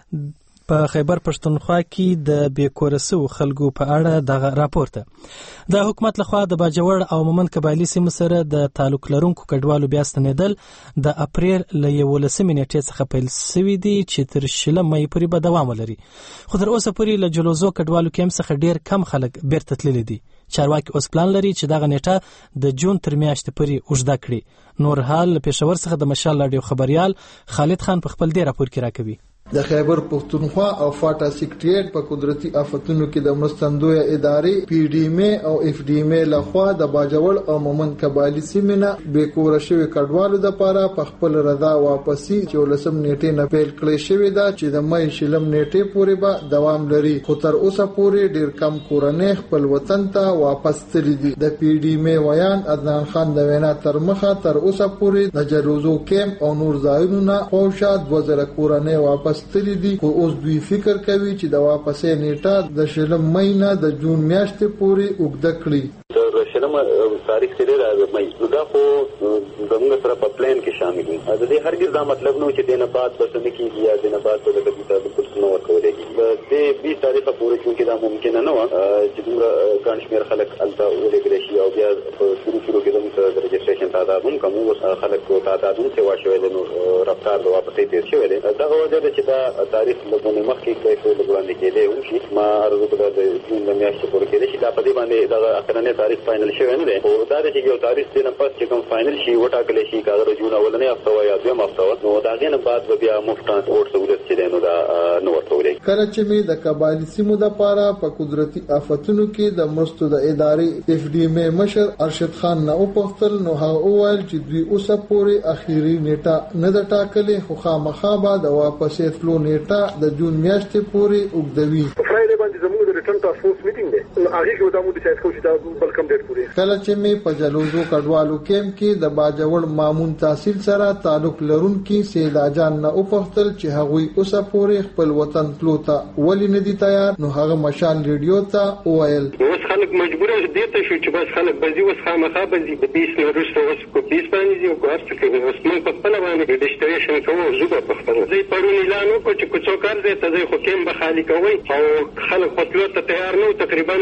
په خیبر پښتونخوا کې د بیکورسو خلکو په اړه دغه راپورته. د حکومت لخوا د باجوړ او مومند قبایلی سیمو سره د تعلق لرونکو کډوالو بیا ستنېدل د اپریل له یولسمې نیټې څخه پیل شوي دي چې تر شلم مې پورې به دوام ولري. خو تر اوسه پورې له جلوزو کډوالو کیمپ څخه ډیر کم خلک بیرته تللي دي. چارواکي اوس پلان لري چې دغه نیټه د جون تر میاشتې پورې اوږده کړي. نور حال له پېښور څخه د مشال راډیو خبريال خالد خان په خپل دې راپور کې راکوي. د خیبر پښتونخوا او فاټا سیکریټریټ په قدرتي آفتونو کې د مرستندوی ادارې پی ډی ام او اف ډی ام لخوا د باجوړ او مومند قبایلی سیمه به کور شوی کډوالو د پاره په خپل رضا واپسی چې ولسم نیټه نه پیل کړی شوی دا چې د مې شلم نیټه پورې به دوام لري. خو تر اوسه پورې ډیر کم کورنۍ خپل وطن ته واپس تللي دي. د پی ډی ام ویان عدنان خان د وینا تر مخه تر اوسه پورې د جلوزو کیمپ او نور ځایونه خوشا دوه زره کورنۍ واپس تللی دي. خو اوس دوی فکر کوي چې د واپسې نیټه د شلم مې نه د جون میاشتې پورې اوږده کړي. د شلم تاریخ تیرې راځي نو دا خو زموږ سره په پلان کې شامل دي. د دې هرګز دا مطلب نه چې دینه بعد بس نه کیږي یا دینه بعد په دغه کتاب بالکل نو ورکولېږي. د دې تاریخ پورې چې دا ممکن نه و چې دومره ګڼ شمېر خلک الته ولېږل شي او بیا په شروع شروع کې د رجسټریشن تعداد هم کم و. خلک کو تعداد هم سیوا شوی دی نو رفتار د واپسې تیر شوی دی. دا وجه ده چې دا تاریخ لګونه مخکې کیسه لګوندې کېده او شي ما ارزو کړه د جون د میاشتې پورې کېده چې دا په دې باندې دا اخرنه تاریخ فائنل شوی نه دی. او دا چې یو تاریخ دې نه پس چې کوم فائنل شي وټاکل شي کاغذ جون اولنې هفته یا دویم هفته نو دا غینه بعد بیا مفت ترانسپورت سہولت چې نو دا نو ورکولې. کله چې می د قبایلی سیمو د پاره په قدرتي آفتونو کې د مرستو د ادارې اف ډی ام مشر ارشد خان نه او پختل نو هغه وویل چې دوی اوسه پورې اخیری نیټه نه د ټاکلې خو خامخا به د واپسې تلو نیټه د جون میاشتې پورې اوږدوي. فرایډے باندې زموږ د ریټرن ټاسک فورس میټینګ دی. هغه کې دا مو ډیسایډ کوو چې دا بل کم ډیټ پورې. کله چې می په جلوزو کډوالو کیمپ کې د باجوړ مامون تحصیل سره تعلق لرونکي سیدا جان نه او پختل چې هغوی اوسه پورې خپل وطن تلو ته ولې نه دي تیار نو هغه مشال ریډیو ته وویل اوس خلک مجبور دي ته شو چې بس خلک بزي اوس خامخا بزي د بیس نه وروسته اوس کو بیس باندې او ګورڅ کې اوس موږ په خپل باندې رجسټریشن کوو زوبه په خپل ځای پرون اعلان وکړ چې کوڅو کار دې ته ځای خو کېم به خالی کوي او خلک خپل ته تیار نو تقریبا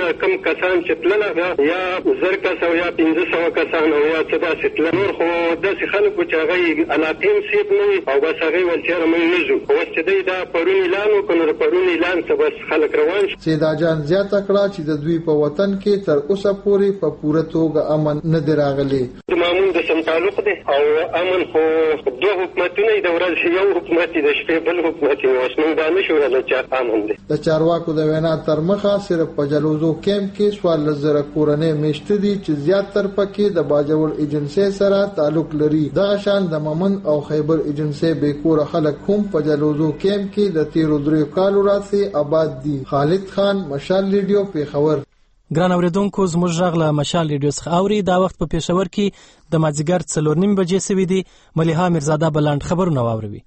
کم کسان چې تلل یا زر کس او یا پنځه سوه کسان او یا څه داسې تلل، نور خو داسې خلک وو چې هغه علاقې نصیب نه وي او بس هغې ویل چې یاره موږ نه ځو. اوس چې دی دا پرون اعلان وکړ نو د پرون اعلان څه بس خلک روان شو. سیداجان زیاته کړه چې د دوی په وطن کې تر اوسه پورې په پوره توګه امن نه دی راغلی. د مامون د سم تعلق دی او امن خو دوه حکومتونه د ورځې یو حکومت د شپې بل حکومت دی، اوس موږ دا نشو ویلی چې امن دی. د چارواکو د وینا تر مخه صرف په جلوزو کیمپ کې څوارلس زره کورنۍ میشته دي چې زیاتره پکې د باجوړ ایجنسۍ سره تعلق لري. دغه شان د ممن او خیبر ایجنسۍ بې کوره خلک هم په جلوزو کیمپ کې د تیرو دریو کالو راځي آباد دي. خالد خان، مشال ریډیو، پیښور. ګران اوریدونکو، زموږ غږ له مشال ریډیو څخه اوري. دا وخت په پیښور کې د مازدیګر څلور نیم بجې سوي دي. ملیحه میرزاده بلند خبرونه واوروي.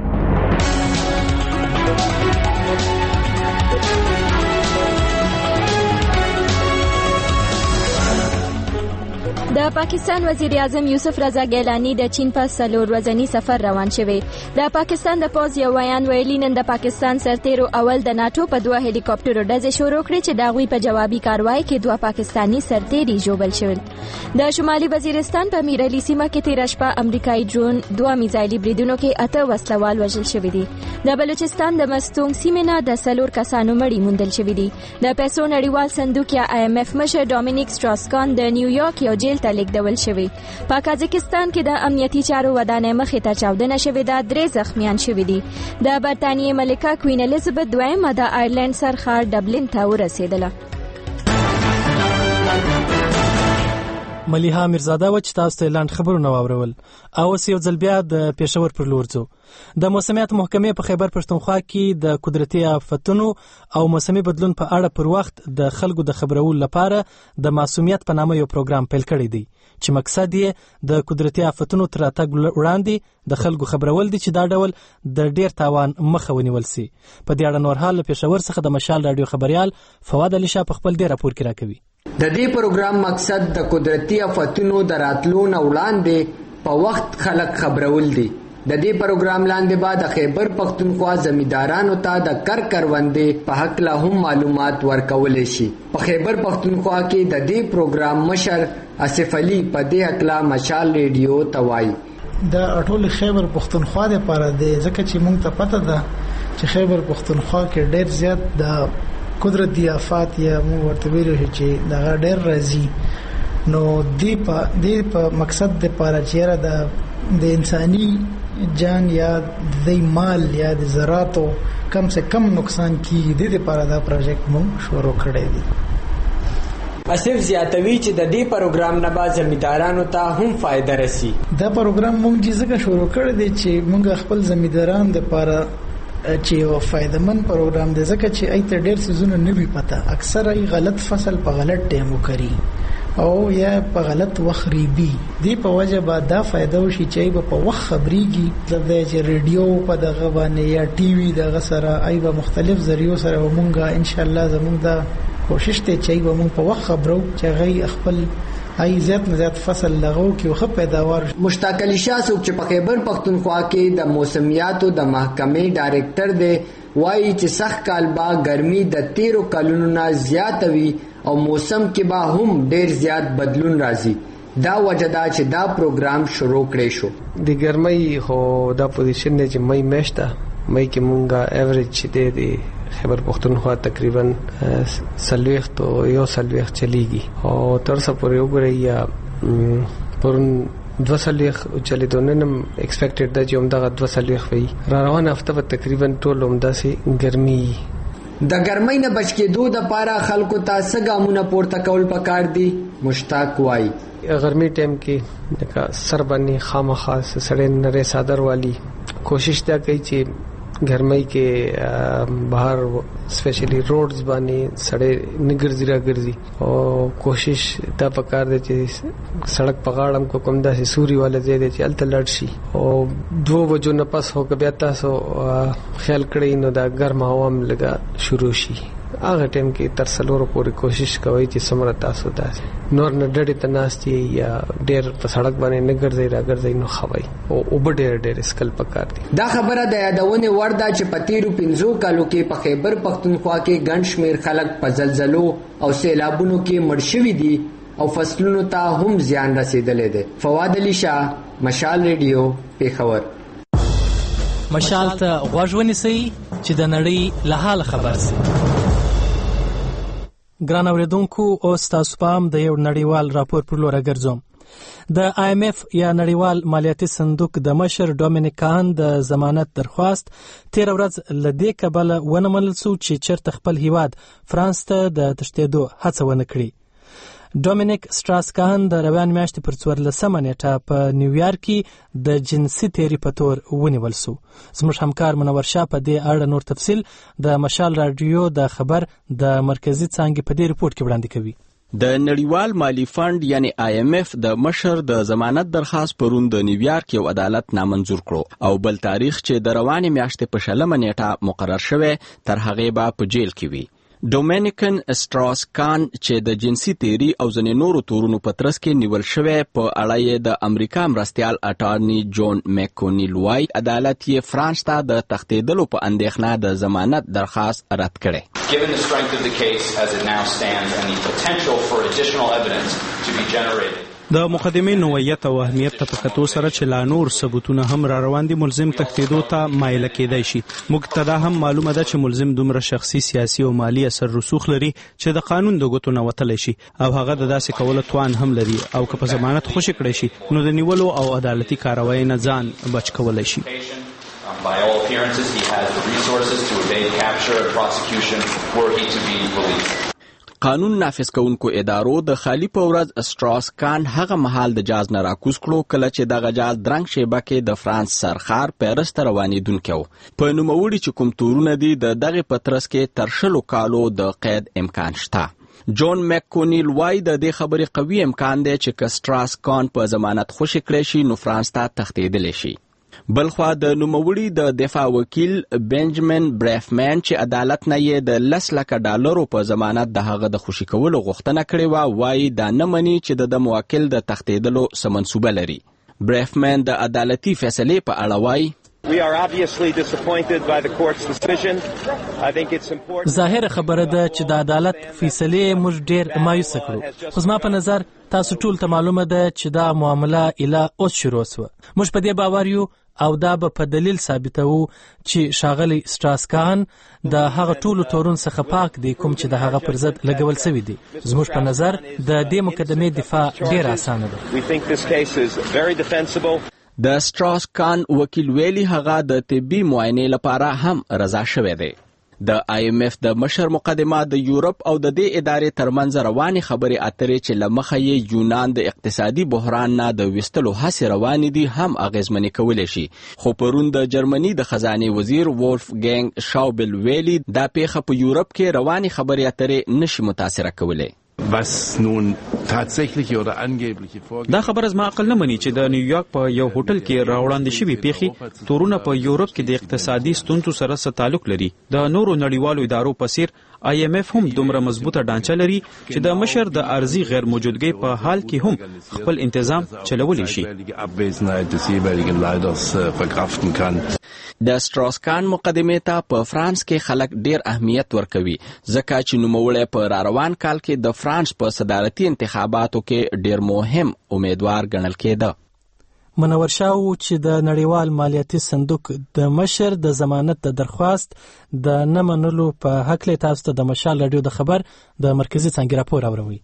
د پاکستان وزیر اعظم یوسف رضا ګیلانی د چین په څلور ورځني سفر روان شوی. د پاکستان د پوځ یو ویان ویلي نن د پاکستان سرتیرو اول د ناتو په دوه هلیکاپټرو ډزې شروع کړې چې د هغوی په جوابي کاروای کې دوه پاکستاني سرتیري ژوبل شول. د شمالي وزیرستان په میرعلي سیمه کې تېره شپه امریکایي ډرون دوه میزایلي بریدونو کې اته وسلوال وژل شوي دي. د بلوچستان د مستونګ سیمې نه د څلور کسانو مړي موندل شوي دي. د پیسو نړیوال صندوق یا آی ایم ایف مشر ډومینیک سټراسکان د نیویارک یو جیل ته لیږدول شوی. په کازاکستان کې د امنیتي چارو ودانۍ مخې ته چاودنه شوې ده. درې زخمیان شوي دي. د برطانیې ملکه کوین الیزابت دویمه د آیرلینډ سرښار ډبلن ته ورسېدله. ملیحه میرزاده و چې تاسو ته لاند خبرونه واورول. او اوس یو ځل بیا د پېښور پر لور ځو. د موسمیات محکمې په خیبر پښتونخوا کې د قدرتي آفتونو او موسمي بدلون په اړه پر وخت د خلکو د خبرولو لپاره د معصومیت په نامه یو پروګرام پیل کړی دی چې مقصد یې د قدرتي آفتونو تر راتګ وړاندې د خلکو خبرول دي چې دا ډول د ډیر تاوان مخه ونیول سي. په دې اړه نور حال پېښور څخه د مشال رادیو خبريال فواد علي شاه په خپل دې راپور کې راکوي. د دې پروګرام مقصد د قدرتي آفتونو د راتلو نه وړاندې په وخت خلک خبرول دي. د دې پروګرام لاندې بعد د خیبر پښتونخوا زمیندارانو ته د کر کروندې په حق له هم معلومات ورکول شي. په خیبر پښتونخوا کې د دې پروګرام مشر اسف علي په دې حق له مشال ریډیو ته وایي د ټول خیبر پښتونخوا لپاره د ځکه چې مونږ ته پته ده چې خیبر پښتونخوا کې ډېر زیات د قدرت دی آفات یا مو ورته ویلو چې دا ډېر راځي نو دی په دې په مقصد د پاره چیرې د د انساني جان یا د مال یا د زراعتو کم سے کم نقصان کی د دې لپاره دا پروژیکټ مونږ شروع کړی دی. اسف زیاتوي چې د دې پروګرام نه بعد زمیندارانو ته هم فائدہ رسی. دا پروګرام مونږ ځکه شروع کړی دی چې مونږ خپل زمینداران د لپاره چې یو فائدمن پروګرام دی ځکه چې ایت ډېر سيزونه نه وی پته. اکثر ای غلط فصل په غلط ټیم وکړي او یا په غلط وخت ریبي. دی په وجه به دا فائدہ وشي چې په وخت خبريږي د دې ریډیو په دغه باندې یا ټي وي دغه سره ای به مختلف ذریعو سره ومونږه ان شاء الله زمونږ دا کوشش ته چې به مونږ په وخت خبرو چې غي خپل ای زیات نه زیات فصل لغو کې وخت پیداوار. مشتاق علي شاه څوک چې په خیبر پښتونخوا کې د موسمیاتو د محکمې ډایریکټر دی وایي چې سخت کال با ګرمي د تیرو کلونو نه زیات وي او موسم کې با هم ډیر زیات بدلون راځي. دا وجه دا چې دا پروګرام شروع کړی شو. د ګرمۍ خو دا پوزیشن دی چې مې میشته مې کې مونږه ایوریج چې دی دی خیبر پښتونخوا تقریبا سلويخ تو یو سلويخ چلیږي او تر څو پورې وګورئ یا پرون دو سلويخ چلیدو نن ایکسپیکټډ دا چې همدغه دو سلويخ وي. را روانه هفته په تقریبا ټول همدا سي ګرمي. د ګرمۍ نه بچ کېدو د پاره خلکو ته څه ګامونه پورته کول پکار دي. مشتاق وایي ګرمي ټیم کې لکه سر باندې خامخا سړې نری صادر والی کوشش دا کوي چې ګرمۍ کې بهر سپیشلی روډز باندې سړې نګرځي راګرځي او کوشش دا پکار دی چې سړک په غاړه کو کوم داسې سوري والا ځای دی چې الته لړ شي او دوه بجو نه پس هو که بیا تاسو خیال کړئ نو دا ګرم هوا هم لګا شروع شي. هغه ټیم کې تر څلورو پورې کوشش کوي چې څومره تاسو داسې نور نه ډډې ته ناستي یا ډېر په سړک باندې نه ګرځئ را ګرځئ نو خوي او اوبه ډېر ډېر اسکل پکار دي. دا خبره د یادونې وړ ده چې په تیرو پنځو کالو کې په خیبر پښتونخوا کې ګڼ شمېر خلک په زلزلو او سیلابونو کې مړ شوي دي او فصلونو ته هم زیان رسیدلی دی. فواد علي شاه، مشال ریډیو، پیښور. مشال ته غوږ ونیسئ چې د نړۍ له حاله خبر سئ. ګران اورېدونکو، اوس تاسو پام د یو نړیوال راپور پر لور ګرځوم. د آی ایم ایف یا نړیوال مالیاتي صندوق د مشر ډومینیک کان د ضمانت درخواست تیر ورځ له دې کبله ونه منل شو چې چېرته خپل هیواد فرانس ته د تښتېدو هڅه ونه کړي. ډومینیک سټراس کان د روان میاشتې پر څوارلسمه نیټه په نیویارک کې د جنسي تیري په تور ونیول شو. زموږ همکار منور شاه په دې اړه نور تفصیل د مشال رادیو د خبر د مرکزي څانګې په دې رپورټ کې وړاندې کوي. د نړیوال مالی فند یعنی آی ایم ایف د مشر د ضمانت درخواست پرون د نیویارک یو عدالت نامنظور کړو او بل تاریخ چې د روانې میاشتې په شلمه نیټه مقرر شوی تر هغې به په جیل کې وي. ډومینیکن سټراس کان چې د جنسي تیری او ځینې نورو تورونو په ترڅ کې نیول شوی په اړه یې د امریکا مرستیال اټارني جون میکونیل وای عدالت یې فرانس ته د تښتېدلو په اندېښنه د ضمانت درخواست رد کړی. Given the strength of the case as it now stands and the potential for additional evidence to be generated. د مقدمې نوعیت او اهمیت ته په کتو سره چې لا نور ثبوتونه هم را روان دي ملزم تښتېدو ته مایله کېدای شي. موږ ته دا هم معلومه ده چې ملزم دومره شخصي سیاسي او مالی اثر رسوخ لري چې د قانون د ګوتو نه وتلی شي او هغه د داسې کولو توان هم لري او که په ضمانت خوشي کړی شي نو د نیولو او عدالتي کاروایی نه ځان بچ کولی شي. By all appearances, he has the resources to evade capture and prosecution were he to be released. قانون نافذ کوونکو ادارو د خالی په ورځ سټراس کان هغه مهال د جاز نه راکوز کړو کله چې دغه جاز درنګ شیبه کې د فرانس سرخار پیرس ته روانېدونکی و. په نوموړي چې کوم تورونه دي د دغې په ترڅ کې تر شلو کالو د قید امکان شته. جون میکونیل وای د دې خبرې قوي امکان دی چې که سټراس کان په ضمانت خوشي کړی شي نو فرانس ته تښتېدلی شي. بلخوا د نوموړي د دفاع وکیل بنجمن بریفمن چې عدالت نه یې د لس لکه ډالرو په ضمانت د هغه د خوشي کولو غوښتنه کړې وه وایي دا نه مني چې د ده موکل د تښتېدلو څه منصوبه لري. بریفمن د عدالتي فیصلې په اړه وایي We are obviously disappointed by the court's decision. I think it's important. ظاهر خبره ده چې د عدالت فیصلې موږ ډېر مایوسه کړو. خو زما په نظر تاسو ټول ته معلومه ده چې دا معامله اله اوس شروع شوه. موږ په دې باور یو او دا به په دلیل ثابتوو چې شاغلی سټراس کان د هغه ټولو تورون څخه پاک دی کوم چې د هغه پر ضد لګول شوي دي. زموږ په نظر د دې مقدمې دفاع ډېره اسانه ده. We think this case is very defensible. د سټراس کان وکیل ویلي هغه د طبي معاینې لپاره هم رضا شوی دی. د آی ایم ایف د مشر مقدمه د یورپ او د دې ادارې ترمنځ روانې خبرې اترې چې له مخه یې یونان د اقتصادي بحران نه د ویستلو هڅې روانې دي هم اغېزمنې کولی شي. خو پرون د جرمني د خزانې وزیر وولف ګینګ شاوبل ویلي دا پیښه په یورپ کې روانې خبرې اترې نشي متاثره کولی. Was nun tatsächliche oder angebliche Vorgänge دا خبر از ما عقل نه مني چې د نیویارک په یو هوټل کې راوړاندې شوي پیښې تورونه په یورپ کې د اقتصادي ستونزو سره څه تعلق لري. د نورو نړیوالو ادارو په څیر آی ایم ایف هم دومره مضبوطه ډانچه لري چې د مشر د ارزي غیر موجودګۍ په حال کې هم خپل انتظام چلولی شي. د سټراس کان مقدمې ته په فرانس کې خلک ډیر اهمیت ورکوي ځکه چې نوموړی په راروان کال کې د فرانس په صدارتي انتخاباتو کې ډیر مهم امیدوار ګڼل کېده. منور شاه چې د نړیوال مالیاتي صندوق د مشر د ضمانت د درخواست د نه منلو په هکله تاسو ته د مشال رادیو د خبر د مرکزي څانګې راپور اوروي.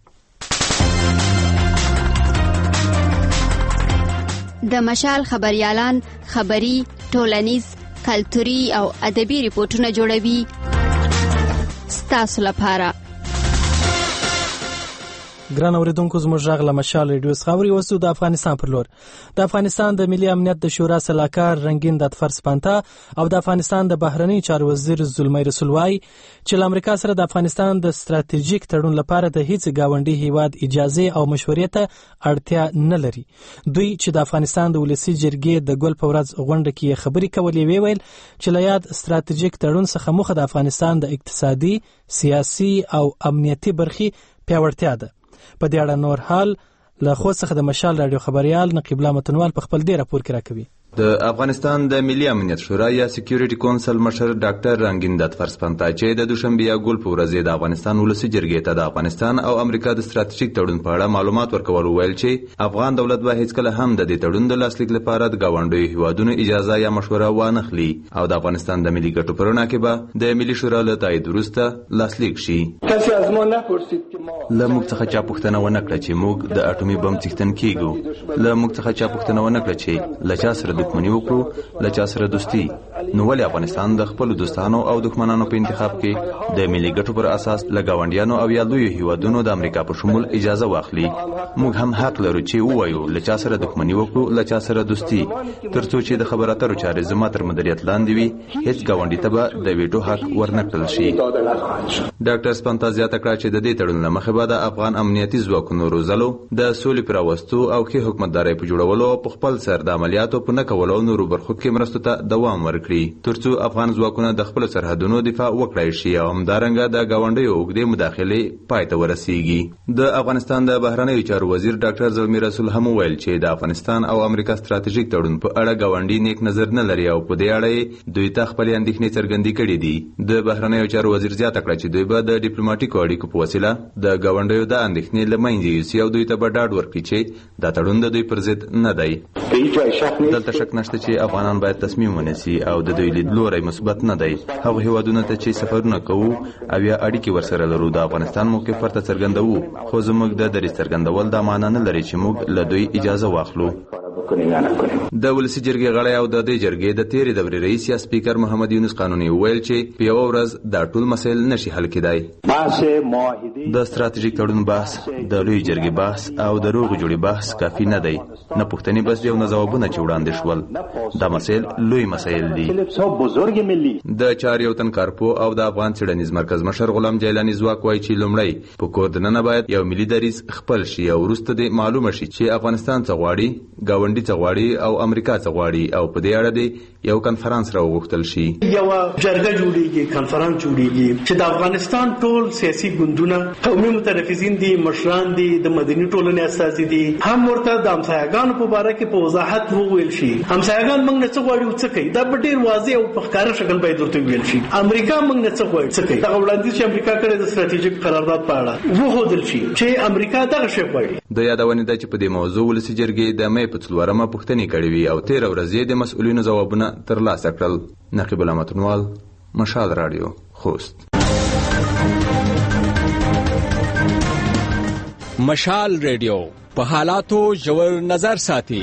د مشال خبريالان خبري ټولنیز کلتوري او ادبي ریپورتونه جوړوي ستاسو لپاره. ګران اوریدونکو زموږ غږ له مشال ریډیو څخه اوري. اوس د افغانستان پر لور. د افغانستان د ملي امنیت د شورا سلاکار رنگین دادفر سپانتا او د افغانستان د بهرنی چارو وزیر زلمی رسول وای چې له امریکا سره د افغانستان د ستراتیژیک تړون لپاره د هیڅ گاونډي هیواد اجازه او مشورې ته اړتیا نه لري. دوی چې د افغانستان د ولسی جرګې د ګل په ورځ غونډه کې خبرې کولې وی ویل چې له یاد ستراتیژیک تړون څخه موخه د افغانستان د اقتصادي، سیاسي او امنیتي برخې پیاوړتیا ده. په دې اړه نور حال له خو څخه د مشال رادیو خبريال نقیب الله متنوال په خپل ډیر راپور کې راکوي. د افغانستان د ملي امنیت شورا یا سکیورټي کونسل مشر ډاکټر رنگین دادفر سپانتا چې د دوشنبه یا ګل په ورځ د افغانستان ولسی جرګې ته د افغانستان او امریکا د ستراتیژیک تړون په اړه معلومات ورکول ویل چې افغان دولت به هیڅ کله هم د دې تړون د لاسلیک لپاره د گاونډي هیوادونو اجازه یا مشوره وانه خلی او د افغانستان د ملي ګټو پر وړاندې به د ملي شورا له تایید وروسته لاسلیک شي. کسی از ما نپرسید که ما له موږ څخه چا پوښتنه ونه کړه چې موږ د اټومي بم څښتن کیږو. له موږ څخه چا پوښتنه ونه کړه چې له چا سره دښمني وکړو، له چا سره دوستي. نو ولې افغانستان د خپل دوستانو او دښمنانو په انتخاب کې د ملي ګټو پر اساس له گاونډیانو او یا لوی هیوادونو د امریکا په شمول اجازه واخلي؟ موږ هم حق لرو چې ووایو له چا سره دښمني وکړو، له چا سره دوستي، ترڅو چې د خبرو اترو چارې زما تر مدیریت لاندې وي. هیڅ گاونډي ته به د ویټو حق ورنکړل شي. ډاکټر سپانتا زیاته کړه چې د دې تړون له مخې به د افغان امنیتي ځواکونو روزلو، د سولې پر راوستو او ښې حکومتدارۍ په جوړولو او په خپل سر د عملیاتو په نه کولو نورو برخو کې مرستو ته دوام ورکړي، ترڅو افغان ځواکونه د خپل سرحدونو دفاع وکړي شي او همدارنګه د گاونډیو اوږدې مداخلې پای ته ورسیږي. د افغانستان د بهرنیو چارو وزیر ډاکټر زلمی رسول هم ویل چې د افغانستان او امریکا ستراتیژیک تړون په اړه گاونډي نیک نظر نه لري او په دې اړه دوی ته خپل اندېښنې څرګندې کړې دي. د بهرنیو چارو وزیر زیاته کړه چې دوی به د ډیپلوماټیکو اړیکو په وسیله د گاونډیو د اندېښنې له منځه یوسي او دوی ته به ډاډ ورکړي چې دا تړون د دوی پر ضد نه دی. دلته شک نشته چې افغانان باید تصمیم ونیسي او د دوی لیدلوری مثبت نه دی. هغه هیوادونه ته چې سفرونه کوو او یا اړیکې ورسره لرو د افغانستان موقف ورته څرګندوو، خو زموږ د دریځ څرګندول دا معنی نه لري چې موږ له دوی اجازه واخلو. د ولسی جرګې غړی او د دې جرګې د تیرې دورې رئیس یا سپیکر محمد یونس قانوني ویل چې په یو ورځ دا ټول مسایل نشي حل کېدای. د ستراتیژیک تړون بحث، د لوی جرګې بحث او د روغ جوړې بحث کافي نه دی. نه پوښتنې بس یو نه ځوابونه چې وړاندې شول. دا مسایل لوی مسایل دي. د چاري او تنکارپو او د افغان څېړنیز مرکز مشر غلام جیلانی ځواک وایي چې لومړی په کور دننه باید یو ملي دریځ خپل شي او وروسته دې معلومه شي چې افغانستان څه غواړي، گاونډي څه غواړي او امریکا څه غواړي او په دې اړه دې یو کنفرانس راوغوښتل شي. یو جرګه جوړیږي، کنفرانس جوړیږي چې د افغانستان ټول سیاسي ګوندونه، قومي مترفزین دي، مشران دي، د مدني ټولنې اساسي دي، هم ورته د همسایګانو په باره کې په وضاحت وویل شي. همسایګان موږ نه څه غواړي او څه کوي، دا په ډیر واضح او په ښکاره شکل باید ورته ویل شي. امریکا موږ نه څه غواړي څه کوي. دا وړاندیز چې امریکا کړی د ستراتیژیک قرارداد په اړه وښودل شي چې امریکا دغه شی غواړي. د یادونې ده چې په دې موضوع ولسی جرګې د مې په څلورمه پوښتنې کړې وي او تېره ورځ یې د مسؤلینو ځوابونه ترلاسه کړل. نقیب الله متنوال، مشال رادیو، خوست. مشال رادیو په حالاتو ژور نظر ساتي.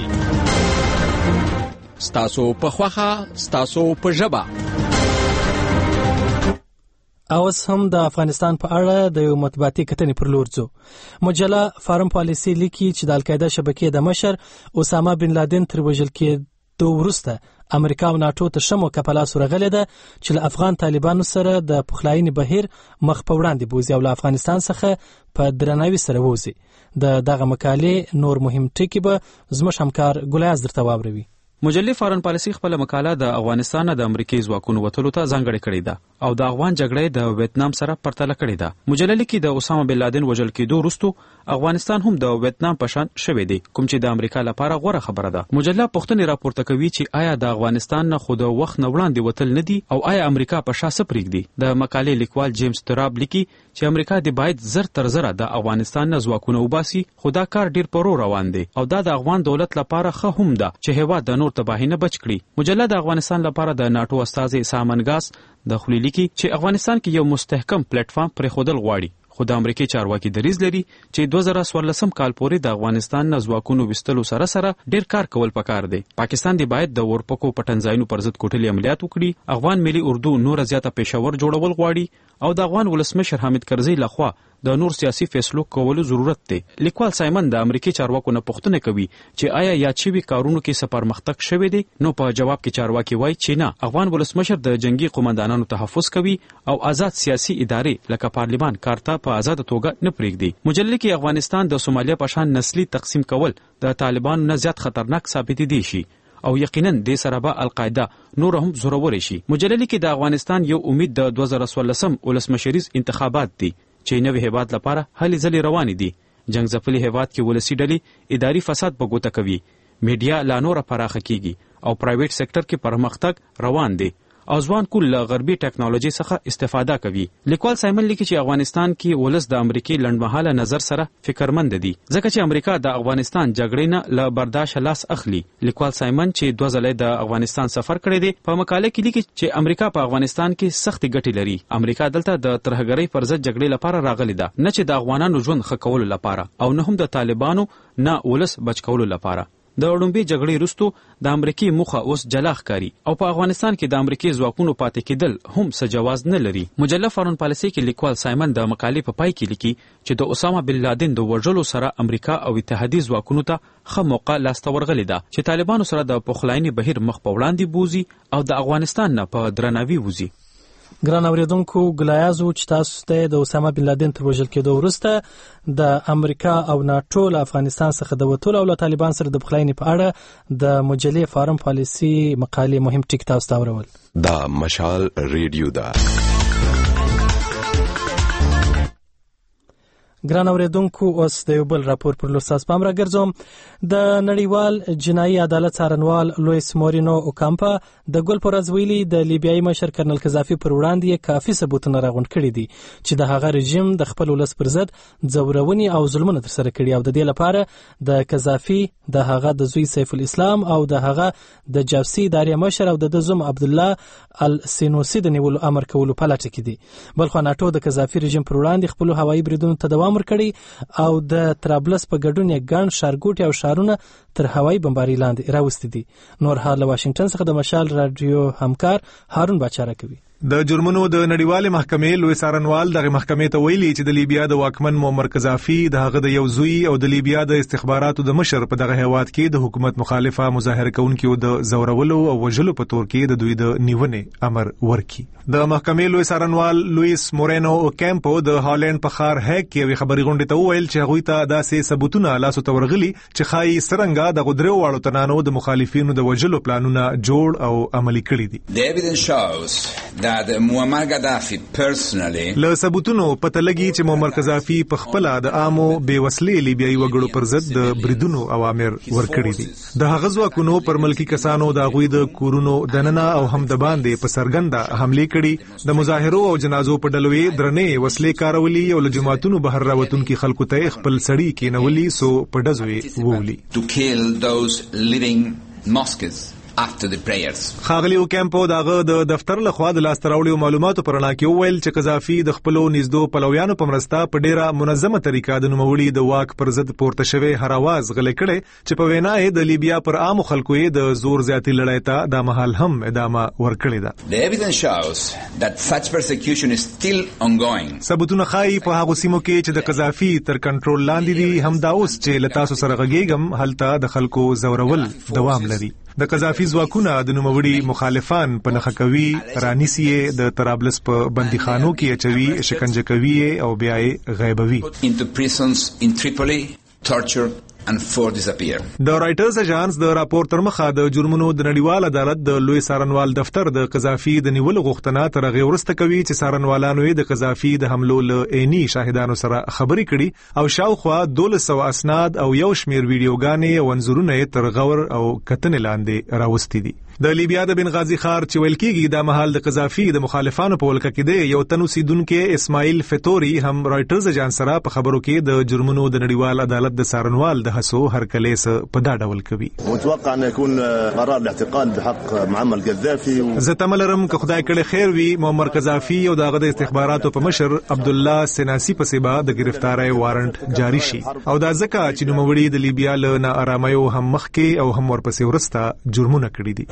ستاسو په خوخه، ستاسو په ژبه. اوس هم د افغانستان په اړه د یو مطبوعاتي کتنې پر لور ځو. مجله فارم پالیسي لیکي چې د القاعده شبکې د مشر اسامه بن لادن تر وژل کېدو وروسته امریکا او ناتو ته شمو کپلاس ورغلې ده چې له افغان طالبانو سره د پخلاینې بهیر مخ په وړاندې بوزي او له افغانستان څخه په درناوي سره ووزي. د دغه مقالې نور مهم ټکي به زموږ همکار ګلایز درته واوروي. مجلې فارن پالیسي خپل مقاله د افغانستان د امریکای ځواکونو وتلو ته ځانګړې کړې ده او د افغان جګړې د ویتنام سره پرتله کړې ده. مجلې لیکي د اسامه بن لادن وژل کېدو وروسته افغانستان هم د ویتنام په شان شوی دی، کوم چې د امریکا لپاره غوره خبره ده. مجله پوښتنې راپورته کوي چې آیا د افغانستان نه خود وخت نه وړاندې وتل نه دي او آیا امریکا په شاسه پرېږدي. د مقالې لیکوال جیمز تراب لیکي چې امریکا د باید زر تر زره د افغانستان نه ځواکونه وباسي، خو دا کار ډیر پرو روان دی او دا د افغان دولت لپاره ښه هم ده چې هیواد د نور تباهي نه بچ کړي. مجله د افغانستان لپاره د ناتو استازي سامان ګاس د خلیلی کې چې افغانستان کې یو مستحکم پلیټ فارم پرې خودل غواړي، خو د امریکای چارواکي دریځ لري چې دوه زره څوارلسم کال پورې د افغانستان نه ځواکونو وستلو سره سره ډیر کار کول پکار دی. پاکستان دی باید د ورپکو پټنځایونو پر ضد کوټلي عملیات وکړي، افغان ملي اردو نور زیاته پېښور جوړول غواړي او د افغان ولسمشر حامد کرزي لخوا د نور سیاسي فیصلو کولو ضرورت دی. لیکوال سایمن د امریکای چارواکو نه پوښتنه کوي چې آیا یاد شوي کارونو کې څه پرمختګ شوی دی؟ نو په جواب کې چارواکي وایي چې نه، افغان ولسمشر د جنگي قومندانانو تحفظ کوي او آزاد سیاسي ادارې لکه پارلیمان کارته په آزاد توګه نه پرېږدي. مجله کې افغانستان د سومالیا په شان نسلي تقسیم کول د طالبانو نه زیات خطرناک ثابت دي شي او یقینا د سره به القاعده نور هم زورور شي. مجله کې د افغانستان یو امید د دوه زره څوارلسم ولسمشریز انتخابات دي چې نوې هیواد لپاره هلې ځلې روانې دي. جنگ ځپلي هیواد کې ولسی ډلې اداري فساد په ګوته کوي، میډیا لا نور پراخه کیږي او پرایویټ سېکټر کې پرمختګ روان دی او ځوان کول له غربي ټیکنالوژي څخه استفاده کوي. لیکوال سایمن لیکي چې افغانستان کې ولس د امریکای لنډمهاله نظر سره فکرمند دي ځکه چې امریکا د افغانستان جګړې نه له برداشت لاس اخلي. لیکوال سایمن چې دوه ځله د افغانستان سفر کړی دی په مقاله کې لیکي چې امریکا په افغانستان کې سخت ګټې لري. امریکا دلته د ترهګرۍ پر ضد جګړې لپاره راغلی ده، نه چې د افغانانو ژوند ښه کولو لپاره او نه هم د طالبانو نه ولس بچ کولو لپاره. د اړومبي جګړې وروسته د امریکای موخه اوس جلا ښکاري او په افغانستان کې د امریکای ځواکونو پاتې کېدل هم څه جواز نه لري. مجله فارن پالیسي کې لیکوال سایمن د مقالې په پای کې لیکي چې د اسامه بن لادن د وژلو سره امریکا او اتحادي ځواکونو ته ښه موقع لاسته ورغلې ده چې طالبانو سره د پخلاینې بهیر مخ په وړاندې بوزي او د افغانستان نه په درناوي وزي. ګران اوریدونکو، ګلایازو چې تاسو ته د اسامه بن لادن تر وژل کېدو وروسته د امریکا او ناټو له افغانستان څخه د وتلو او له طالبان سره د پخلاینې په اړه د مجلې فارم پالیسي مقالې مهم ټکی تاسو ته اورول. دا مشال ریډیو ده. ګران اوریدونکو، اوس د یو بل راپور پر لور تاسو پام راګرځوم. د نړیوال جنایي عدالت څارنوال لویس مورینو اوکامپا د ګل پر ازویلی د لیبیایي مشر کرنل قذافي پر وړاندې کافي ثبوتونه راغونډ کړي دي چې د هغه رژیم د خپل ولس پر ضد ځورونې او ظلمونه ترسره کړي او د دې لپاره د قذافي د هغه د زوی سیف الاسلام او د هغه د جاسوسي ادارې مشر او د زوم عبد الله السینوسی د نیولو امر کولو په لټه کې دي. بلخو ناټو د قذافي رژیم پر وړاندې خپل هوایي بریدونو ته دوام ورکړي او د طرابلس په ګډون یې ګڼ ښارګوټي او ښارونه تر هوایي بمباري لاندې راوستي دي. نور حال له واشنگټن څخه د مشال رادیو همکار هارون باچا کوي. د جرمونو د نړیوالې محکمې لوی څارنوال دغه محکمې ته ویلي چې د لیبیا د واکمن معمر قذافي د هغه د یو زوی او د لیبیا د استخباراتو د مشر په دغه هیواد کې د حکومت مخالفه مظاهره کوونکو د زورولو او وژلو په تور کې د دوی د نیونې امر ورکړي. د محکمې لوی څارنوال لویس مورینو اوکامپو د هالند په ښار هیګ کې یو خبري غونډه ته وویل چې هغوی ته داسې ثبوتونه لاسو ته ورغلي چې ښایي څرنګه د غدرو واړو تنانو د مخالفینو د وژلو پلانونه جوړ او عملي کړي دي. The evidence shows that Muammar Gaddafi personally له ثبوتونو پته لګي چې معمر قذافي په خپل د عامو بېوسلې لیبیایي وګړو پر ضد د بریدونو اوامر ورکړي دي. د هغه ځواکونو پر ملکی کسانو د هغوی د کورونو دننه او هم د باندې په څرګنده حملې کړي، د مظاهرو او جنازو په ډلوي درنې وسلې کارولي او له جماعتونو بهر راوتونکي خلکو ته خپل سړي کېنولي سو په ډزوي وولي to kill those living mosques after the prayers. خاغلی اوکامپو داغه د دفتر لخوا د لاستراوړو معلوماتو پر اړه کې ویل چې قذافي د خپلو نږدې پلویانو په مرسته په ډیره منظمه طریقه د نوموړي د واک پر ضد پورته شوی هر आवाज غلې کړي چې په وینا یې د لیبیا پر عام خلکو یې د زور زیاتی لړۍ ته د مهال هم ادامه ورکړې ده. The evidence shows that such persecution is still ongoing. ثبوتونه ښایي په هغو سیمو کې چې د قذافي تر کنټرول لاندې دي هم دا اوس چې له تاسو سره غږیږم هلته د خلکو زورول دوام لري. د قذافي ځواکونه د نوموړي مخالفان په نخښه کوي، رانیسي د طرابلس په بندیخانو کې اچوي، شکنجه کوي او بیا یې غیبوي. Into prisons in Tripoli, torture and for disappear. د رائټرز اژانس د راپور تر مخه د جرمونو د نړیوال عدالت د لوی څارنوال دفتر د قذافي د نیولو غوښتنه تر هغه وروسته کوي چې څارنوالانو یې د قذافي د حملو له عیني شاهدانو سره خبرې کړي او شاوخوا دولس سوه اسناد او یو شمیر ویډیوګانې او انځورونه یې تر غور او کتنې لاندې راوستي دي. د لیبیا د بنغازي ښار چې ویل کېږي د مهال د قذافي د مخالفانو په ولکه کې دی، یو تن اوسیدونکی اسماعیل فطوري هم رائټرز اژانس سره په خبرو کې د جرمونو د نړیوال عدالت د څارنوال د هڅو هرکلیس په دا ډول کوي. متوقع ان يكون قرار الاعتقال بحق معمر قذافي. زه تمه لرم که خدای کړي خیر وي معمر قذافي او دغه د استخباراتو په مشر عبد الله سناسي په سبا د گرفتارۍ وارنټ جاری شي او دا ځکه چې نوموړي د لیبیا له ناارامۍ هم مخکې او هم ورپسې ورسته جرمونه کړي دي.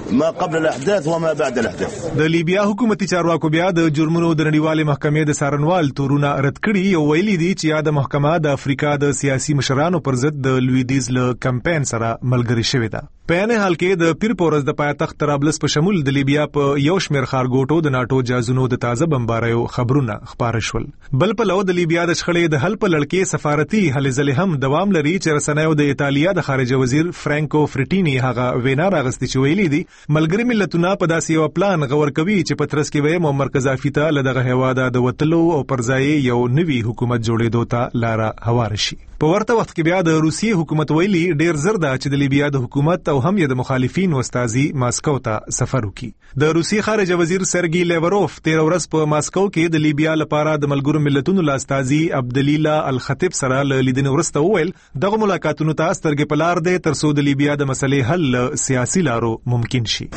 ما قبل الاحداث وما بعد الاحداث. د لیبیا حکومتي چارواکو بیا د جرمونو د نړیوالې محکمې د سارنوال تورونه رد کړي او ویلي دي چې یا د محکمه د افریقا د سیاسي مشرانو پر ضد د لویدیز له کمپاین سره ملګری شوې ده. په نه حال کې د پیر پورز د پایتخت طرابلس په شمول د لیبیا په یو شمېر ښارګوټو د ناتو جازونو د تازه بمباریو خبرونه خبره شول. بل په لو د لیبیا د شخړې د حل په لړ سفارتي هلې ځلې هم دوام لري چې رسنیو د ایتالیا د خارجه وزیر فرانکو فرټینی هغه وینا راغستې چې ویلي دي ملګری ملتونه په داسې یو پلان غور کوي چې پترس کې وي معمر قذافي ته له دغه هواده د وټلو او پرځای یو نوي حکومت جوړېدو ته لار هوار شي. په ورته وخت کې بیا د روسیې حکومت ویلي ډیر زر ده چې د لیبیا د حکومت او هم یې د مخالفین واستازي ماسکو ته سفر وکړي. د روسیې خارجه وزیر سرګي لیوروف تیر ورځ په ماسکو کې د لیبیا لپاره د ملګرو ملتونو لاستازي عبدلیلا الخطیب سره له لیدنې وروسته وویل دغه ملاقاتونو ته سترګې په لار دی ترڅو د لیبیا د مسلې حل سیاسي لارو ممکن شي.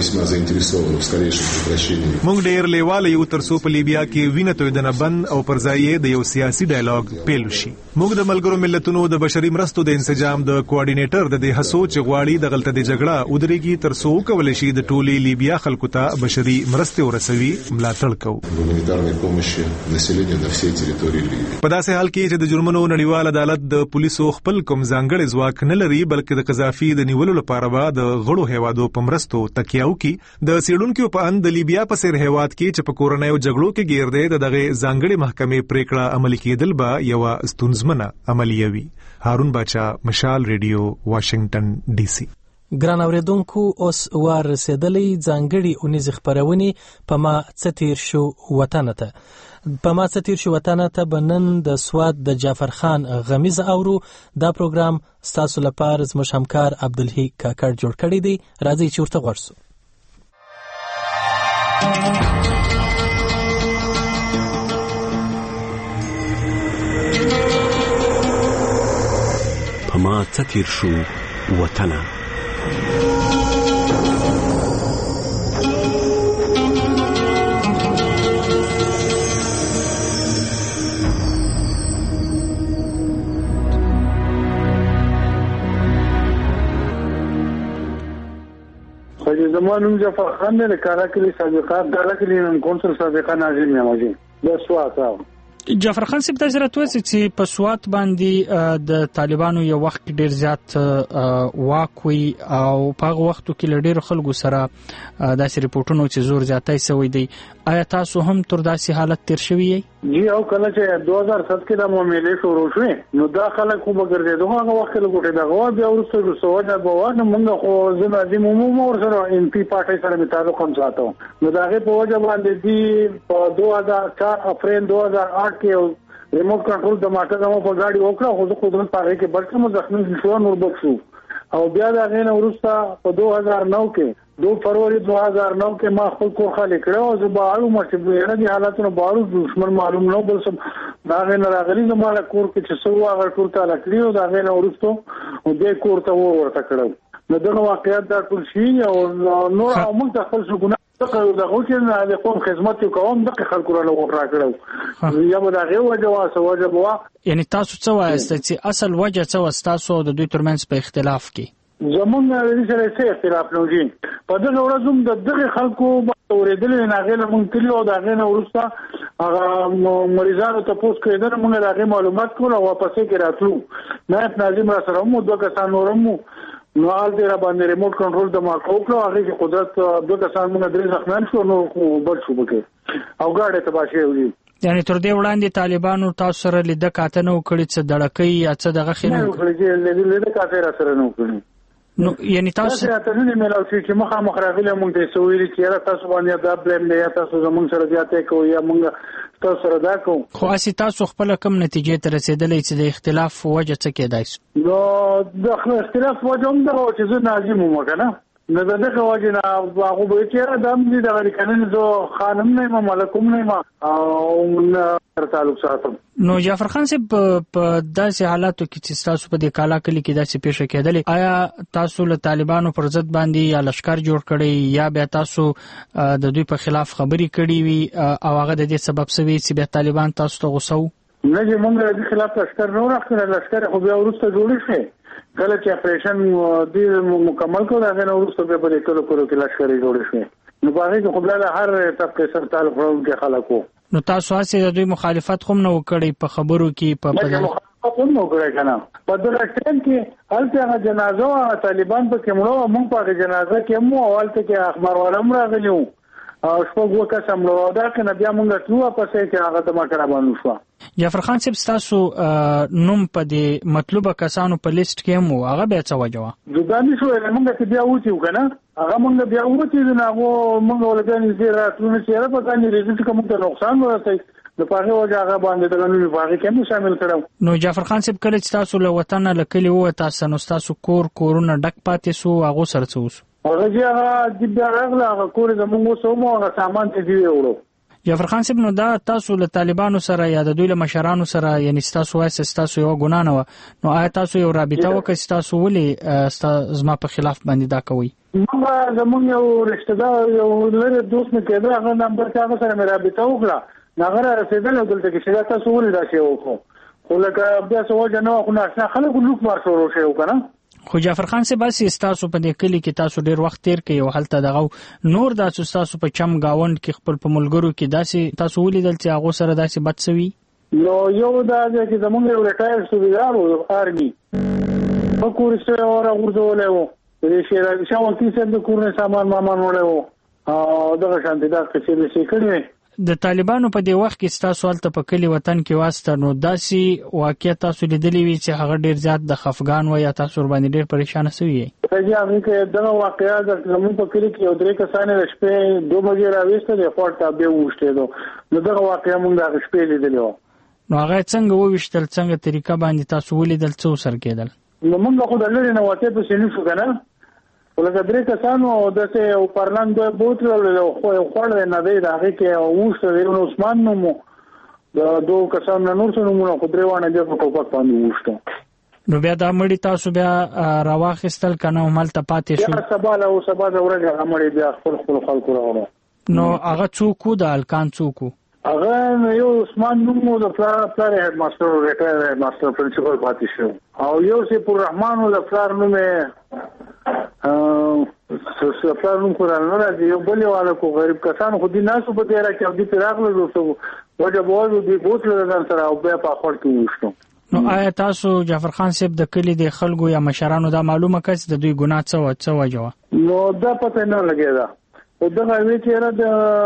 موږ ډیر لیواله یو ترڅو په لیبیا کې وینه تویدنه بند او پرځای د یو سیاسي ډایالوګ پیل شي. موږ د ملګرو ملتونو د بشري مرستو د انسجام د کوارډینیټر د دې هڅو چې غواړي د غلطه د جګړه ودرېږي ترڅو کولای شي د ټولي لیبیا خلکو ته بشري مرستې ورسوي ملاتړ کوي. په داسې حال کې چې د جرمونو نړیوال عدالت د پولیسو خپل کوم ځانګړي ځواک نه لري بلکې د قذافي د نیولو لپاره به د غړو هیوادو په مرستو تکیه وکړي. د سیډونکو په اند د لیبیا په سیر هیواد کې چې په کورنیو جګړو کې گیر دی د دغه ځانګړي محکمې پریکړه عملي کېدل به یو ستونزمنه عملیوي. هارون باچا مشال ریډیو واشنگټن ډي سي. ګران اوریدونکو اوس وار رسیدلې ځانګړي اونیز خبرونه په ما څتیر شو وطن ته په ما څتیر شو وطن ته بنن د سواد د جعفر خان غمیز اورو. دا پروګرام ستاسو لپاره زموږ همکار عبدالهی کاکړ جوړ کړی دی. راځي چې ورته ورسو. ما څتیر شو وطنه. زمان نوم جعفر خان دی. کاراکلی سابقه کاراکلی نن کونسل سابقه ناظم یماجی د سوات. جعفر خان صاحب تاسو راته وایي چې په سوات باندې د طالبانو یو وخت ډیر زیات واکوي او په هغه وختو کې له ډیرو خلکو سره داسې ریپورتونو چې زور زیاتای سوی دی. آیا تاسو هم تر داسې حالت تیر شوی یې؟ جی او کله چې دوه هزار سات کې د معاملې شروع شوې نو دا خلک خو بګرځېدو هغه وخت له ګوټه دغه بیا ورسره سواد به وانه موږ خو زما د عمومي ور سره ام پی پارټي سره می تعلق هم ساتو. نو داغه په وجه باندې دی په دوه هزار چار اپریل دوه هزار آٹھ کې ریموټ کنټرول د ماټر نو په گاډي وکړه خو د قدرت پاره کې بلکې مو ځخنه شو نور بخښو او بیا دا غینه ورسته په دوه هزار نو کې دو فروری دوه هزار نو کې ما خپل کور خالي کړو او زه باړو مشبهه دي حالاتونو باړو دشمن معلوم نو بل سم دا غینه راغلي نو مال کور کې چې سو هغه ټول ته لکړو دا غینه ورسته او دې کور ته ورته کړو نو دغه واقعیت دا ټول شي او نور موږ د خپل څنګه دغه دغه چې د قوم خدمت کوم دغه خلکو را لوټ راکړو یا به دا غو وجه واسه وجه یعنی تاسو څه وایست چې اصل وجه څه واستاسو د دوی ترمنځ په اختلاف کې زمونږ د سره څه اختلاف نه وي په دغه ورځ هم د دغه خلکو اوریدل نه غوښنه مونږ تلو او دا غوښنه ورسته هغه مریضانو ته پوس کېدل مونږ راغی معلومات کول او واپس کې راتلو نائب ناظم را سره مو دوه کسان نورمو نو حال دې را باندې ریموټ کنټرول د مارکو کړو هغه کې قدرت دوه کسان مونږ درې ځخمان شو نو بل شو بکې او ګاډه تباشه وي. یعنی تر دې وړاندې طالبانو تاسو سره لیدل کاتنه وکړي چې دړکې یا څه دغه خینه وکړي لیدل کاتره سره نو کړی نو یعنی تاسو ته نه ملاو چې مخه مخ راغلی مونږ ته سویل چې تاسو باندې دا بلم دی تاسو زمونږ سره زیاتې کوي یا مونږ تاسو سره دا کوو خو اسی تاسو خپل کوم نتیجې ته رسیدلې چې د اختلاف وجه څه کېدای نو د اختلاف وجه هم دا چې زه ناظم مو کنه نو دغه وجه نه هغه به چې دا هم دي د قانون زو خانم نه ما ملکوم نه ما او تعلق ساتم. نو جعفر خان صاحب په داسې حالاتو کې چې تاسو په دې کالا کلی کې داسې پیښه کېدلې آیا تاسو له طالبانو پر ضد باندې یا لشکر جوړ کړی یا بیا تاسو د دوی په خلاف خبرې کړې وي او هغه د دې سبب سوي چې بیا طالبان تاسو ته غوسه و؟ نه چې موږ د خلاف لشکر نه راغله لشکر خو بیا ورسته جوړ شي کله چې اپریشن دې مکمل کړو دا نه ورسته په دې کلو کلو کې لشکري جوړ شي نو په هغه کې خو بل هر طبقه سره تعلق لرونکي خلکو نو تاسو هڅه د دوی مخالفت کوم نه وکړي په خبرو کې په په مخالفت هم وکړي کنه په دغه ټیم کې هلته جنازه او طالبان په کې مړو موږ په جنازه کې مو اولته کې اخبار ولوم راغلیو او شپږ وکړه سملو دا کنه بیا موږ ټلو په څه کې هغه ته ما کړه باندې شو جعفر خان صاحب تاسو نوم په دې مطلوبه کسانو په لیست کې مو هغه بیا څه وجوه دا نه شو موږ ته بیا وځو کنه هغه موږ بیا وځو نه هغه موږ ولګان دې راتلونه چې را پکې نه ریزه کوم ته نقصان ورسي د پاره وجه هغه باندې د غنوي باغ کې مو شامل کړو نو جعفر خان صاحب کله چې تاسو له وطن له کلی وو تاسو نو تاسو کور کورونه ډک پاتې سو هغه سره څه هغه چې هغه د بیا راغله هغه کور زموږ سو مو هغه سامان ته دی وړو جعفر خان صاحب نو دا تاسو له طالبانو سره یا د دوی له مشرانو سره یعنی تاسو وایي تاسو یو ګنا نه نو آیا تاسو یو رابطه وکړئ تاسو ولې زما په خلاف باندې دا کوي موږ زموږ یو رشتہ دار یو لري دوست نه کېده هغه نمبر هغه سره مې رابطه وکړه نغره رسیدل دلته کې چې تاسو ولې دا شی وکړو خو لکه بیا څو جنو خو نه خلک لوک مار شروع شي وکنه خو جعفر خان صاحب بس تاسو په دې کلی کې تاسو ډیر وخت تیر کړئ او هلته دغه نور د تاسو په چم گاوند کې خپل په ملګرو کې داسې تاسو ولیدل چې هغه سره داسې بد سوي نو یو دا چې زمونږ یو ریټایر سویدار او آرمي په کورسه اور ورزولې وو دې شي راځي چې کیسه د کورن سامان مامان وړو او دغه شان دي دا څه به شي کړی د طالبانو په دې وخت کې تاسو حالت په کلی وطن کې واسطه نو داسي واقعیا تاسو لیدلې وی چې هغه ډیر زیات د خفګان و یا تاسو باندې ډیر پریشان شوی یې راځي هغه کې دغه واقعیا د زمون په کلی کې یو درې کسانه د شپې دوه بجې راوېسته د خورته به وښته نو دغه واقعیا موږ د شپې لیدلو نو هغه څنګه وښتل څنګه طریقه باندې تاسو ولیدل څو سر کېدل نو موږ خو د لری نه واته په سینې شو کنه ولکه درې کسانو دسه او پرلان دوه بوتل له خو خور نه دی راغی کې او وښته د عثمان نومو د دوه کسانو نور څه نومونه خو درې وانه د ټوپک باندې وښته نو بیا دا مړی تاسو بیا راواخستل کنه مال ته پاتې شو یا سبا له سبا د ورځې مړی بیا خپل خپل خلکو راوړو نو هغه څوک د الکان څوک هغه یو عثمان نومو د پلار پلار هډ ماستر ریټایر هډ ماستر پرنسپل پاتې شو او یو سی پر رحمان د پلار نومه ا سفر نوم قران نه راځي یو بل یو کو غریب کسان خو دي ناسو په تیرا کې او دي پیراغله دوستو وجه بوزو دي بوتل د سره او بیا په خور کې وښتو نو آیا تاسو جعفر خان صاحب د کلی د خلکو یا مشرانو دا معلومه کړئ د دوی ګناه څه و څه وجوه نو دا پته نه لګی دا او دا وی چې را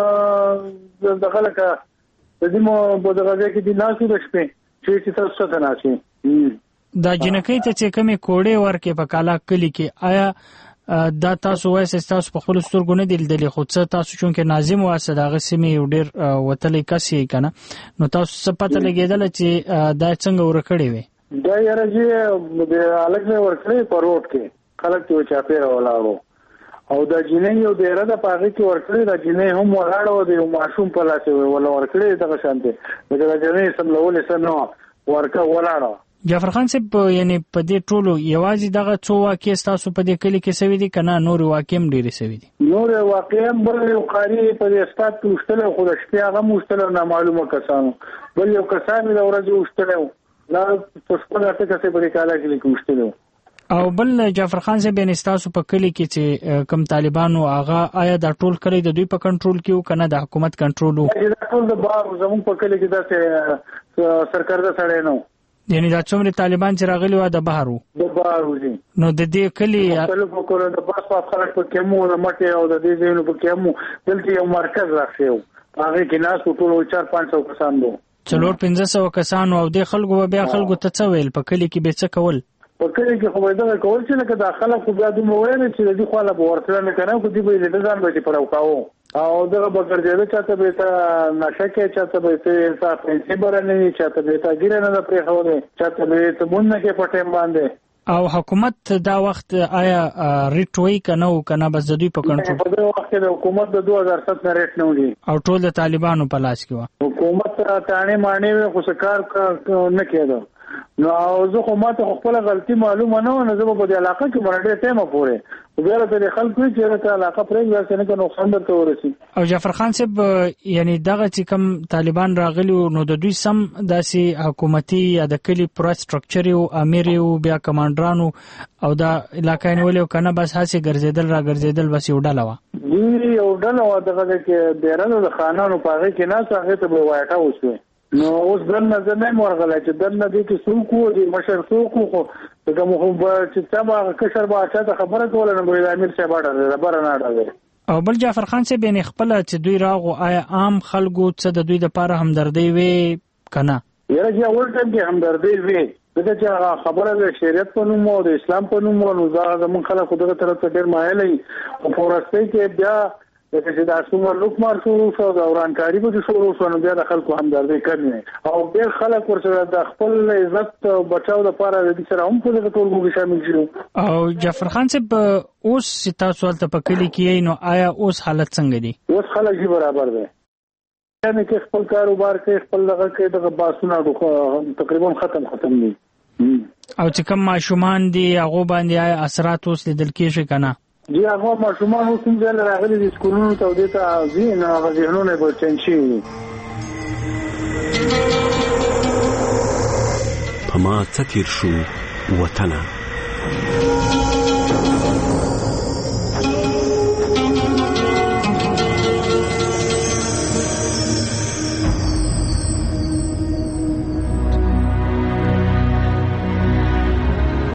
د دغه لکه د دې مو په دغه کې دي ناسو د شپې چې تاسو څه نه شي دا جنکې ته چې کومې کوړې ورکې په کالا کلی کې آیا دا تاسو وایي تاسو په خپل سترګو نه دلیدلې خو څه تاسو چونکه ناظم واسه دغه سیمې ډیر وتلې کسي کنه نو تاسو څه پته لګیدل چې دا څنګه ورکړې وي دا یاره چې د الګ نه ورکړې په روډ کې خلک ته چا پیرا ولاړو او دا جنې یو ډیره د پاغي کې ورکړې دا جنې هم ولاړو د ماشوم په لاس ولا ورکړې دغه شانته دغه جنې سم لولې سره نو ورکا ولاړو جعفر خان صاحب یعنی په دې ټولو یوازې دغه څو واقع تاسو په دې کلی کې سوي دي کنه نور واقع هم ډېری سوي دي نور واقع هم بل یو قاری په دې استاد کې وشتل خو د شپې هغه مشتل نه معلومه کسانو بل یو کسان د ورځې وشتل لا په خپل اته کسې په کاله کې وشتل او بل جعفر خان صاحب یعنی تاسو په کلی کې چې کم طالبانو هغه آیا دا ټول کړی د دوی په کنټرول کې کنه د حکومت کنټرول وو دا ټول د بار زموږ په کلی کې دا سرکار دا سره نه یعنی دا څومره طالبان چې راغلي و د بهر وو د بهر وو نو د دې کلی خپل په کور د باس په خلک په کمو د مټه او د دې ځینو په کمو دلته یو مرکز راځي هغه کې ناس ټول چار پنځه سو کسان دي څلور پنځه سو کسان او د خلکو بیا خلکو ته څه ویل په کلی کې به څه کول په کلی کې خو دا کول چې لکه د خلکو بیا د موړل چې د خپل په ورته نه کنه خو دې به ځان به پرواکاو او دغه بګرځیدل چاته به تا نشکه چاته به ته صاحب پرنسپل نه چاته به تا ګیره نه پرې خوله چاته به ته مونږ کې پټم باندې او حکومت دا وخت آیا ریټوي کنه او کنه بس د دوی په کنټرول په دغه وخت د حکومت د دوه هزار سات نه ریټ نه وړي او ټول د طالبانو په لاس کې و حکومت تانه معنی خو سکار نه کېده نو او زه خو ماته خپل غلطي معلومه نه و نه زه په دې علاقه کې مرډه ټیمه پوره بیا ته خلکو چې ته علاقه پرې ځکه نه نقصان درته ورسي. او جعفر خان صاحب یعنی دغه چې کوم طالبان راغلي نو د دوی سم داسې حکومتي یا د کلی پوره سټرکچر او امیر او بیا کمانډرانو او دا علاقې نیولې کنه بس هسي ګرځیدل را ګرځیدل بس یو ډله وا دی یو ډله وا دغه کې بیرانو د خانانو پاغه کې نه څنګه ته وایټا اوسه نو اوس دن نه نه مرغله چې دن نه دي کې څوک دی مشر څوک خو دغه مخ چې تبا کشر با چې خبره کوله نو د امیر صاحب اړه خبره نه اړه. او بل جعفر خان صاحب یې خپل چې دوی راغو آیا عام خلکو څه د دوی د لپاره همدردی وي کنه یره چې اول ټیم کې همدردی وي دغه چې خبره د شریعت په نوم او د اسلام په نوم نو زمون خلک دغه طرف ته ډیر مایل دي او پورسته کې بیا چې دا څومره لوک مار شروع شو دا ورانکاری به شروع شو نو بیا د خلکو همدردی کړنی او ډیر خلک ورسره د خپل عزت بچاو لپاره د سره هم په دغه ټولګو شامل شول. او جعفر خان صاحب اوس تاسو ولته پکلی کې نو آیا اوس حالت څنګه دي؟ اوس خلک یې برابر دي یعنی کې خپل کاروبار کې خپل دغه کې دغه باسونه تقریبا ختم ختم دي او چې کوم ماشومان دي هغه باندې آیا اثرات اوس لیدل کېږي کنه؟ جی هغه ماشومان اوس هم ځل راغلي د سکولونو ته د ته ځین هغه ذهنونه به چنشي په ما څه تیر شو وطنه